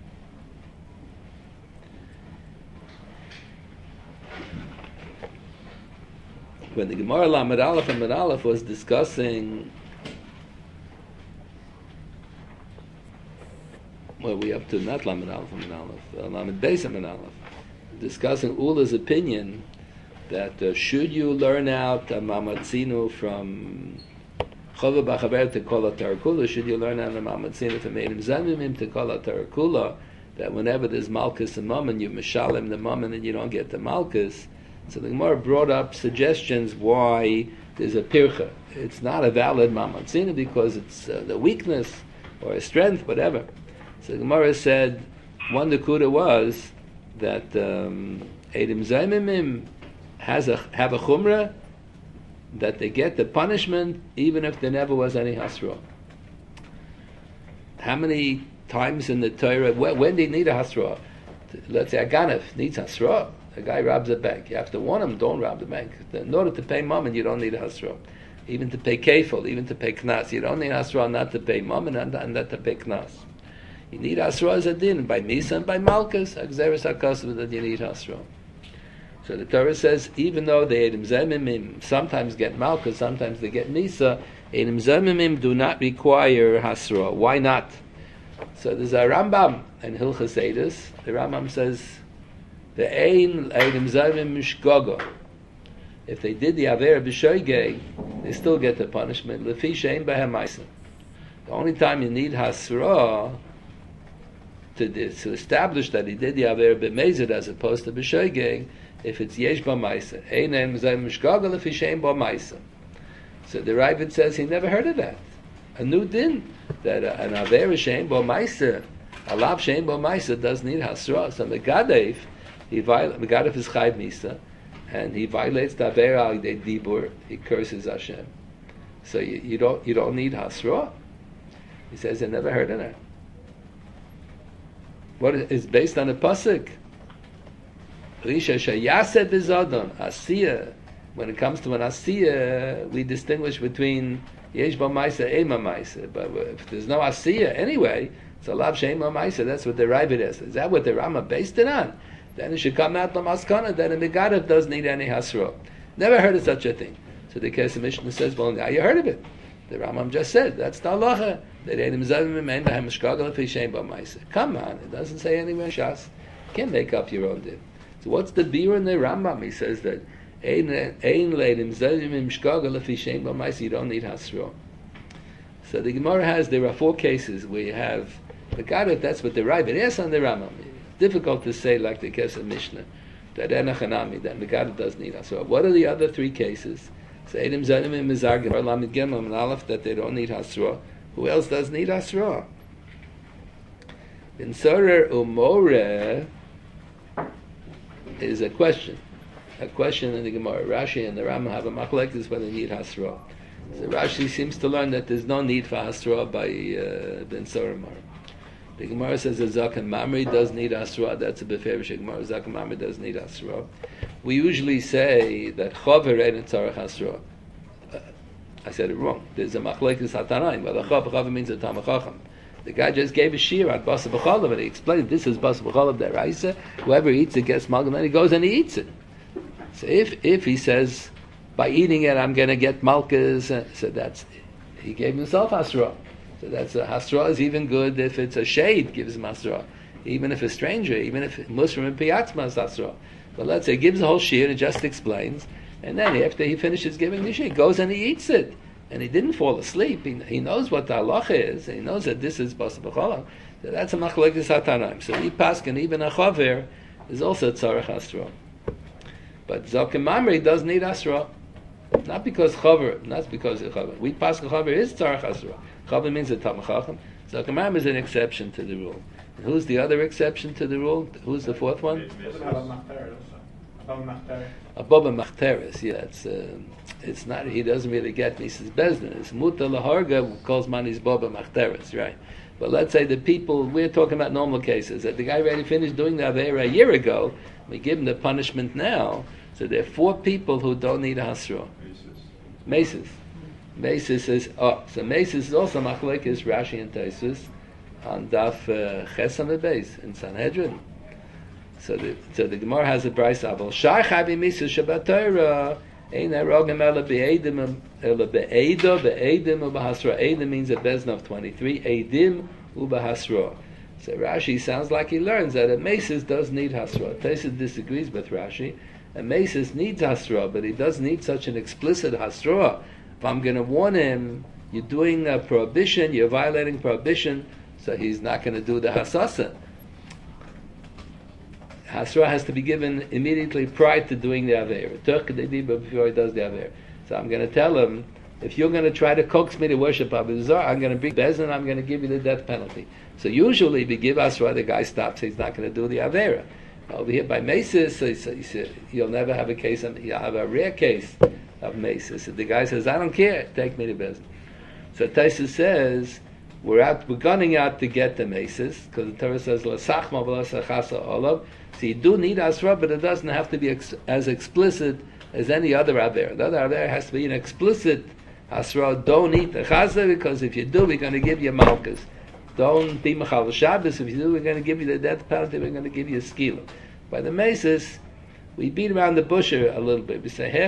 When the Gemara Lamed Aleph and Med Aleph was discussing, what we up to, not Lamed Aleph and Med Aleph, Lamed Beis and Med Aleph, discussing Ula's opinion that should you learn out a Mamatzinu from Chova B'Chaber to Kol HaTarakula, should you learn out a Mamatzinu from Eidim Zamimim to Kol HaTarakula, that whenever there's Malkus and Mammon, you Meshalem the Mammon and you don't get the Malkus. So the Gemara brought up suggestions why there's a pircha. It's not a valid mamatzina because it's the weakness or a strength, whatever. So the Gemara said one nekuda was that Eidim Zaymimim have a chumrah that they get the punishment even if there never was any hasra. How many times in the Torah, when do you need a hasra? Let's say a ganav needs hasra. A guy robs a bank. You have to warn him, don't rob the bank. In order to pay mammon, you don't need a hasra. Even to pay kefil, even to pay knas. You don't need hasra not to pay mammon and not to pay knas. You need hasra as a din. By misa and by malchus, agzeres hakosov, that you need hasra. So the Torah says, even though the Eidim Zemimim sometimes get malchus, sometimes they get misa, Eidim Zemimim do not require hasra. Why not? So there's a Rambam in Hilchos Eidos. The Rambam says, the ein Eidim Zayim mishgogo. If they did the Avera b'shoigeg, they still get the punishment. Lefi shein b'hem ma'aser. The only time you need hasra to establish that he did the Avera b'mezid as opposed to b'shoigeg, if it's yesh b'ma'aser. Ein Eidim Zayim mishgogo lefi shein b'ma'aser. So the Ravid says he never heard of that. A new din that an Avera shein b'ma'aser, a lav shein b'ma'aser does need hasra. So Megadev, Megadef is Chayv Misa, and he violates the Avera al Yidei Dibur. He curses Hashem. So you don't need Hasra. He says I never heard of that. What is based on a pasuk? Risha Shayaseh B'Zadon Asiya. When it comes to an Asiya, we distinguish between Yesh B'Maisa, Ema Maisa. But if there's no Asiya anyway, it's a Lav Shema Maisa. That's what the Ravid is. Is that what the Rama based it on? Then it should come out the maskana that a Megadef doesn't need any hasra. Never heard of such a thing. So the Kesef Mishnah says, well, now you heard of it. The Rambam just said, that's the halacha. Come on, it doesn't say anywhere in Shas. You can't make up your own din. So what's the beer in the Rambam? He says that you don't need hasra. So the Gemara has, there are 4 cases where you have Megadef, that's what the Ravid is on the Rambam. Difficult to say like the Kesef Mishnah that Enachanami, that Megadef does need hasra. What are the other 3 cases? So Eidim Zanim Mizargim or Lamed Gimel and Aleph that they don't need hasra. Who else does need hasra? Ben Sorer Umore is a question. A question in the Gemara. Rashi and the Rambam have a machlekes whether they need hasra. So Rashi seems to learn that there's no need for hasra by Ben Sorer Umore. The Gemara says that Zaken Mamri does need Asra. That's a beferish Gemara. Zaken Mamri does need Asra. We usually say that Chaver ain't Tzarech Asra. I said it wrong. There's a Machlekes Hatanaim. But Chaver means a Tamach Chacham. The guy just gave a shir at Basa B'chalav, and he explained this is Basa B'chalav Deraisa. Whoever eats it gets Malgam, and he goes and he eats it. So if he says by eating it I'm going to get Malkas, so that's he gave himself Asra. So that's a hasra is even good if it's a shade gives him hasra, even if a stranger, even if Muslim and piyatzma is hasra. But let's say he gives the whole shir and just explains, and then after he finishes giving the shir, he goes and he eats it, and he didn't fall asleep. He knows what the halacha is. He knows that this is basa b'cholam. So that's a machlekes hatanaim. So he paskin even a chaver is also tzarech hasra. But Zaken Mamri does need hasra, not because chaver, not because of chaver. We paskin chaver is tzarech hasra. Chaver means a Tamach Chacham. Zaken Mamri is an exception to the rule. And who's the other exception to the rule? Who's the fourth one? Abba Machteres. Yeah, it's not. He doesn't really get Mrs. Bezdin. It's Muta Laharga calls manis Baba Machteres, right? But let's say the people we're talking about normal cases that the guy already finished doing the Aveira a year ago. We give him the punishment now. So there are 4 people who don't need Hasra. Maces. Mesis is so Mesis is also machlekes Rashi and Taisus on Daf Chesam Beis in Sanhedrin. So the Gemara has a brayse aval Shai Chavi Mesis Shabbat Torah ein erogim ela be'edim be'edim u'bahasra. Edim means a bezna of 23. Edim u'bahasra. So Rashi sounds like he learns that a Mesis does need hasra. Taisus disagrees with Rashi. A Mesis needs hasra, but he doesn't need such an explicit hasra. If I'm going to warn him, you're doing a prohibition, you're violating prohibition, so he's not going to do the hasasa. Hasra has to be given immediately prior to doing the Aveir. Before he does the Aveir. So I'm going to tell him, if you're going to try to coax me to worship Abu Zar, I'm going to bring Bezin, I'm going to give you the death penalty. So usually we give Hasra, the guy stops, he's not going to do the Aveir. Over here by Mesis, he said, you'll never have a case, you'll have a rare case of Mesis. The guy says, I don't care, take me to Bezin. So Taisus says, we're gunning out to get the Mesis, because the Torah says, L'sachma v'l'sachasa olav. So you do need Asra, but it doesn't have to be as explicit as any other Aver. The other Aver has to be an explicit Asra, don't eat the Chaza, because if you do, we're going to give you Malkas. Don't be Mechal Shabbos, if you do, we're going to give you the death penalty, we're going to give you a skila. By the Mesis, we beat around the bush a little bit. We say,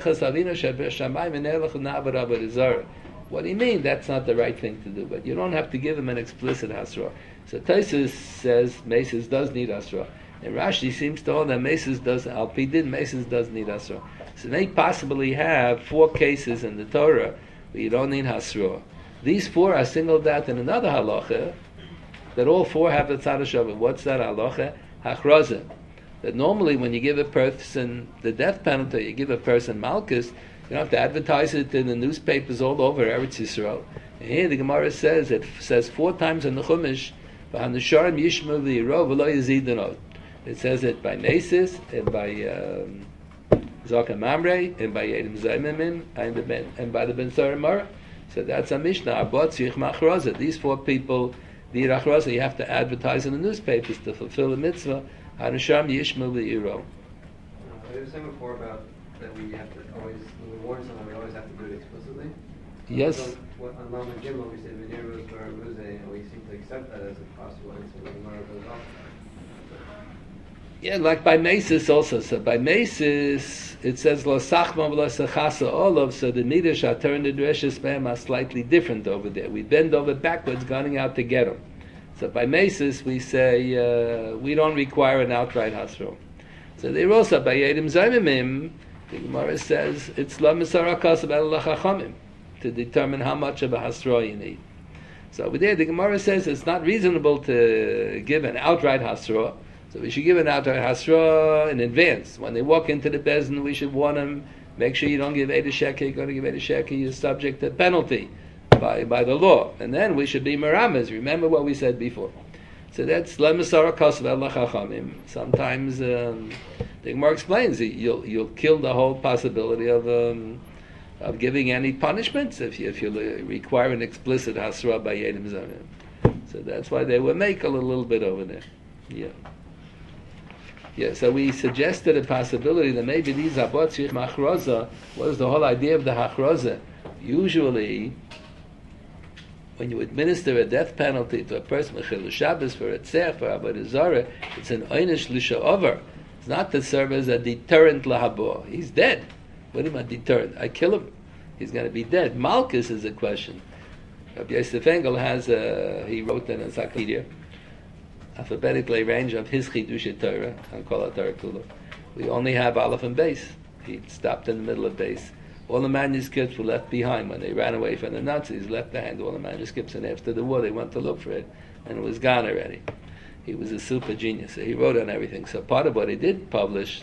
what do you mean? That's not the right thing to do. But you don't have to give him an explicit Hasra. So Taisus says Mesis does need Hasra. And Rashi seems to hold that Mesis does, Al-Pidin, Mesis does need Hasra. So they possibly have 4 cases in the Torah where you don't need Hasra. These 4 are singled out in another halacha, that all 4 have the tzad hashavah. What's that halacha? Hachrazah. That normally when you give a person the death penalty, you give a person malchus, you don't have to advertise it in the newspapers all over Eretz Yisrael. And here the Gemara says, it says 4 times in the Chumash, V'hanusharim yishmu v'yiro v'lo yazidano. It says it by Mesis, and by Zaken Mamre, and by Yedim Zaymimim, and by the Ben Sarimara. So that's a Mishnah. Abot Tzich Machrazah. These 4 people, the Achrazah, you have to advertise in the newspapers to fulfill the mitzvah. Hanusham Yishmu V'yiro. I was saying before about that we have to always, when we warn someone, we always have to do it explicitly. Yes. So, on Lam and Gimel, we say V'nir Ruz Bar Ruze, and we seem to accept that as a possible answer when the Gemara goes off. Yeah, like by Mesis also. So by Mesis, it says Lo Sachma V'lo Sechasa Olav. So the Nidash Atar and the Dreshes Bam are slightly different over there. We bend over backwards, going out to get them. So by Mesis, we say we don't require an outright hasra. So they're also by Yedim Zaymimim. The Gemara says it's La Misarakas about Allah Chachamim to determine how much of a hasra you need. So over there, the Gemara says it's not reasonable to give an outright hasra. So we should give an outright hasra in advance. When they walk into the bezin, we should warn them, make sure you don't give Eid Sheker. You're going to give Eid Sheker, you're subject to penalty by the law. And then we should be merames. Remember what we said before. So that's lemasara kasvel lachachamim. Sometimes the Gemara explains that you'll kill the whole possibility of giving any punishments if you require an explicit hasra by yedim zarim. So that's why they will make a little bit over there. Yeah. So we suggested a possibility that maybe these abot tzrich machroza. What is the whole idea of the hachroza? Usually, when you administer a death penalty to a person Chilul Shabbos for a tzeh, for avodah zarah, it's an oynish l'sha'over. It's not to serve as a deterrent lahabo. He's dead. What do you mean deterrent? I kill him. He's going to be dead. Malchus is a question. Rabbi Yosef Engel he wrote in a encyclopedia, alphabetically arranged of his Chidush Torah, on Kol HaTorah Kula. We only have Aleph and Beis. He stopped in the middle of Beis. All the manuscripts were left behind when they ran away from the Nazis, left behind all the manuscripts, and after the war they went to look for it, and it was gone already. He was a super genius. So he wrote on everything. So part of what he did publish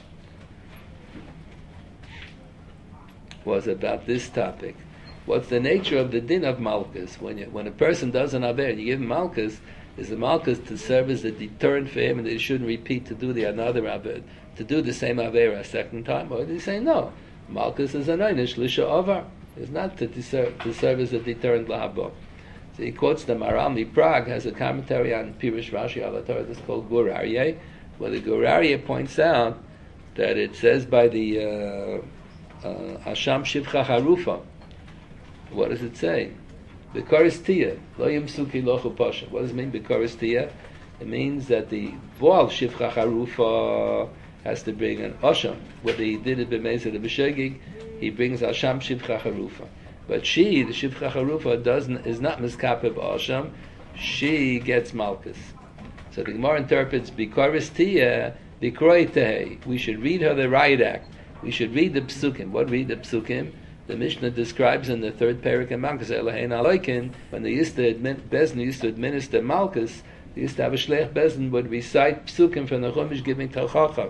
was about this topic. What's the nature of the din of Malchus? When a person does an Aver, you give him Malchus, is the Malchus to serve as a deterrent for him and that he shouldn't repeat to do another Aver, to do the same Aver a second time? Or did he say no? Malchus is an Einish L'Sha'ovar. It's not to serve as a deterrent L'Habo. So he quotes the Maharal Prague, has a commentary on Pirush Rashi al Torah that's called Gur Aryeh, where the Gur Aryeh points out that it says by the Hasham Shivcha Harufa. What does it say? B'koris Tiyah, lo yimsuki lochu pasha. What does it mean, B'koris Tiyah? It means that the Voal Shivcha Harufa has to bring an Osham. Whether he did it b'mezid or b'shegig, he brings Hasham Shivcha Harufa. But she, the Shivcha Harufa, is not miskapev Osham. She gets Malchus. So the Gemara interprets B'koris Tiyah, B'kroi Tehei. We should read her the riot act. We should read the Psukim. What read the Psukim? The Mishnah describes in the third parak in Malchus, Elohein Aloikin, when they Bezdin used to administer Malchus, they used to have a Shleich Bezdin would recite Psukim from the Chumash giving Talchacha.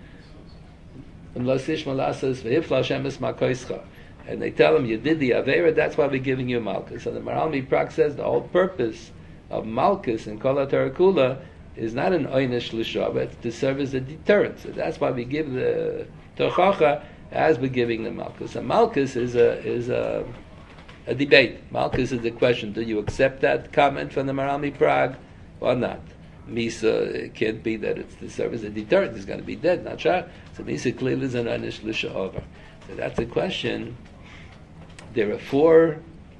And they tell him, you did the Avera, that's why we're giving you Malchus. So the Maharal Prague says the whole purpose of Malchus in Kol HaTorah Kula is not an Oynish L'Shava, it's to serve as a deterrent. So that's why we give the Talchacha as we're giving the Malchus. And Malchus is a debate. Malchus is a question. Do you accept that comment from the Maharal Prague or not? Misa, it can't be that it's to serve as a deterrent. He's going to be dead, not sure. So Misa clearly is an Anish L'Sha'over. So that's a question. There are 4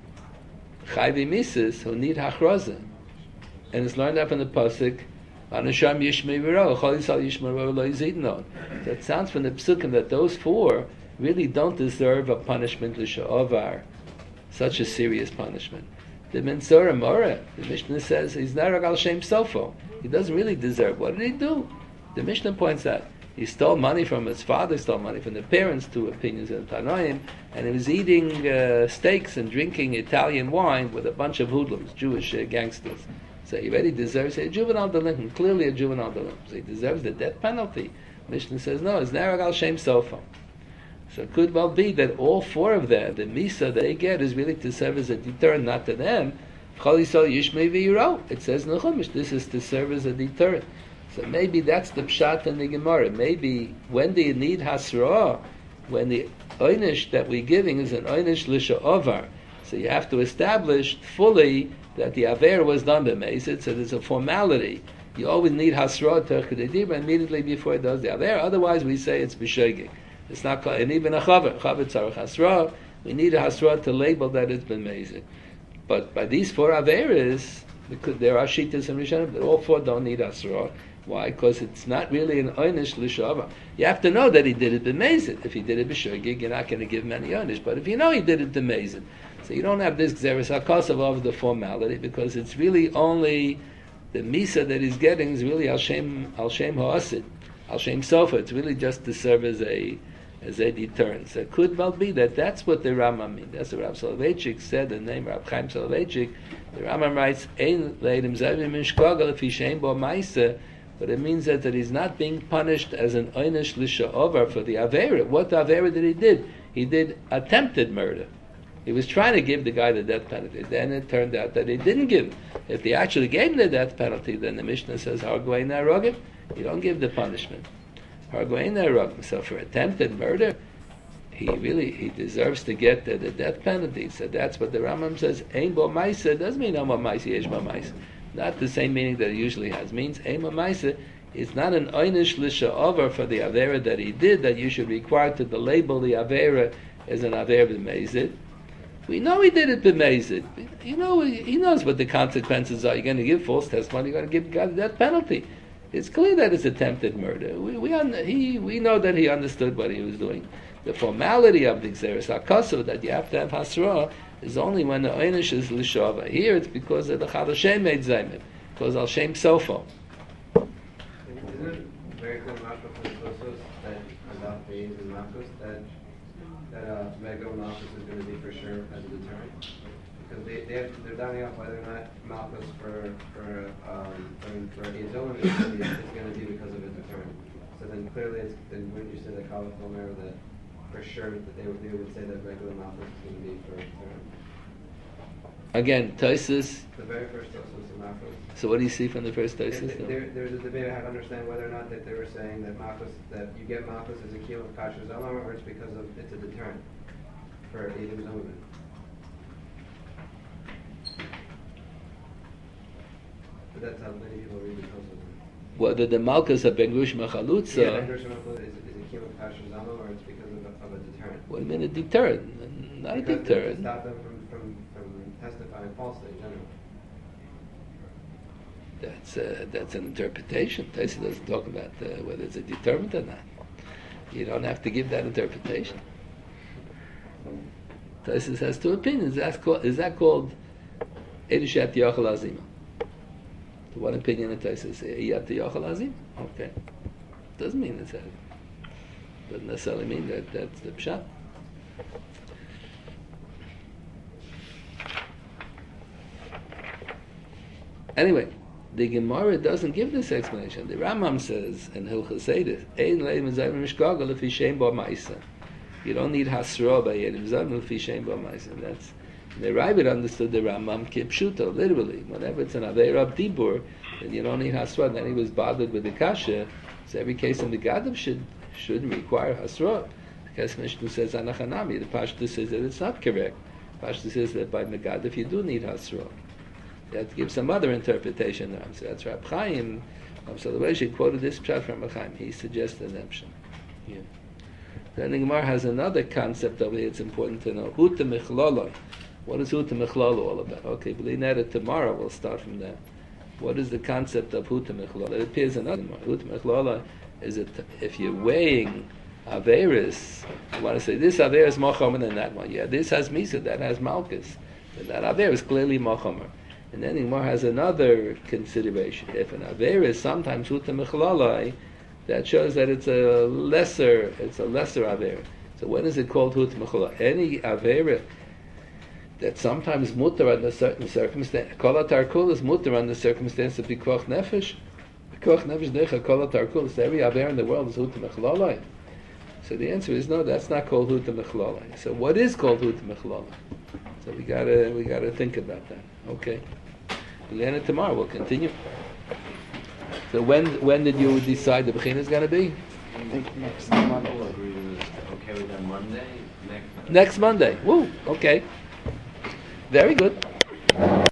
Chayvi Misas who need Hachroza. And it's learned up in the Pasuk, Anasham Yishmei V'ro, Chalisal Yishmei V'ro Lo Yizidnon. So it sounds from the Psukim that those 4 really don't deserve a punishment L'Sha'ovar, such a serious punishment. The Mensora Mora, the Mishnah says, he's not Ragal Shem Sofo. He doesn't really deserve. What did he do? The Mishnah points out, he stole money from his father, stole money from the parents, 2 opinions in Tanoim, and he was eating steaks and drinking Italian wine with a bunch of hoodlums, Jewish gangsters. So he already deserves a juvenile delinquent, clearly a juvenile delinquent. So he deserves the death penalty. Mishnah says, no, it's Naragal Shem Sofa. So it could well be that all 4 of them, the Misa that they get is really to serve as a deterrent, not to them. Chalisol Yishmei V'yiro. It says in the Chumash, this is to serve as a deterrent. So maybe that's the Pshat in the Gemara. Maybe when do you need Hasra? When the Oynish that we're giving is an Oynish L'Sha'ovar. So you have to establish fully that the Aver was done b'mezid, so there's a formality. You always need Hasra Terchadidibra immediately before it does the Aver. Otherwise we say it's B'shegig. It's not called, and even a Chaver Tzarech Hasra, we need a Hasra to label that it's b'mezid. But by these 4 Averas, because there are Shittas and Rishonim, but all 4 don't need Hasra. Why? Because it's not really an Oynish L'Shava. You have to know that he did it b'mezid. If he did it b'shogig, you're not going to give him any Oynish. But if you know he did it b'mezid, so you don't have this Gzeres HaKosav of the formality, because it's really only the Misa that he's getting is really Al Shem Ha'asid, Al Shem Sofa. It's really just to serve as a deterrent. So it could well be that that's what the Rambam means. That's what Rav Soloveitchik said, the name Rav Chaim Soloveitchik. The Rambam writes, Ein leidim zayvim mishkogel if hishem bo ma'isa. But it means that he's not being punished as an Oynish L'Sha'ovar for the Avera. What Avera did he did? He did attempted murder. He was trying to give the guy the death penalty. Then it turned out that he didn't give. If they actually gave him the death penalty, then the Mishnah says, Hargoin Narogim. You don't give the punishment. Hargoin Narogim. So for attempted murder, he deserves to get the death penalty. So that's what the Rambam says. Ein bo maisa doesn't mean Ein bo maisa, yesh bo maisa. Not the same meaning that it usually has. It means Ein bo maisa is not an einish l'sha'over for the avera that he did, that you should require to the label the avera as an avera b'meizid. We know he did it b'meizid. You know, he knows what the consequences are. You're going to give false testimony. You're going to give God the death penalty. It's clear that it's attempted murder. We know that he understood what he was doing. The formality of the Xeris HaKosov, that you have to have Hasra, is only when the Einish is L'shava. Here it's because of the Chad Hashem made Zaymim, because Al Shem Sofo. Isn't it very clear Mashma from the Tosos that about Beis and Malchus that Mega Malchus is going to be for sure as a deterrent? Because they're doubting up whether or not Malchus for Yizom is going to be because of a deterrent. So then clearly, then wouldn't you say that Kavach Omer that for sure that they would say that regular Malchus is going to be for a deterrent? Again, Tosos. The very first Tosos of Malchus. So what do you see from the first Tosos? There's a debate. I have to understand whether or not that they were saying that Malchus, that you get Malchus as a keel of Kasher Zomar, or it's because of it's a deterrent for Edom Zomar. But that's how many people read the Tosos. Whether the Malchus of Ben Gush Machalutza. Yeah, Ben Gush Machalutza is a keel of Kasher Zomar, or it's because of a deterrent. What do you mean a deterrent? Not because a deterrent. To stop them from testifying falsely in general. That's an interpretation. Taisa doesn't talk about whether it's a determinant or not. You don't have to give that interpretation. Taisa has two opinions. Is that called Edushat Yochel Azima? The one opinion of Taisa is Yat Yochel Azima. Okay, doesn't mean it's that. Doesn't necessarily mean that that's the pshat. Anyway, the Gemara doesn't give this explanation. The Rambam says in Hilchos Eidos, "Ein leim zayim mishkagel lefi shem bo ma'isa." You don't need hasra by yedim zayim lefi shem bo ma'isa. That's the Ravid understood the Rambam kipshuto literally. Whenever it's an aveira dibur, then you don't need hasra. Then he was bothered with the kasha. So every case in the Gadav should require hasra. Because Mishnah says anachanami. The Pashto says that it's not correct. Pashto says that by Megadav you do need hasra. You have to give some other interpretation. So that's Rab Chaim. So the way she quoted this pshat from Rab Chaim, he suggested redemption. Yeah. Then the Gemara has another concept over here. It's important to know. Huta Michlolo. What is Huta Michlolo all about? Okay, believe that tomorrow we'll start from there. What is the concept of Huta Michlolo? It appears in another Gemara. Huta Michlolo is it if you're weighing Averis, you want to say this Aver is more chomer than that one. Yeah, this has Misa, that has Malchus. And that Aver is clearly more chomer. And then the Gemara has another consideration. If an Aver is sometimes Huta Michlolai, that shows that it's a lesser Aver. So when is it called Huta Michlolai? Any Aver that sometimes mutter under certain circumstance. Kol HaTarkul is mutter under circumstance of Pikuach Nefesh. Pikuach Nefesh Decha Kol HaTarkul. So every Aver in the world is Huta Michlolai. So the answer is no, that's not called Huta Michlolai. So what is called Huta Michlolai? So we gotta think about that. Okay. We'll learn it tomorrow. We'll continue. So when did you decide the Bechina is going to be? I think next month. Okay with that Monday? Next Monday. Woo. Okay. Very good.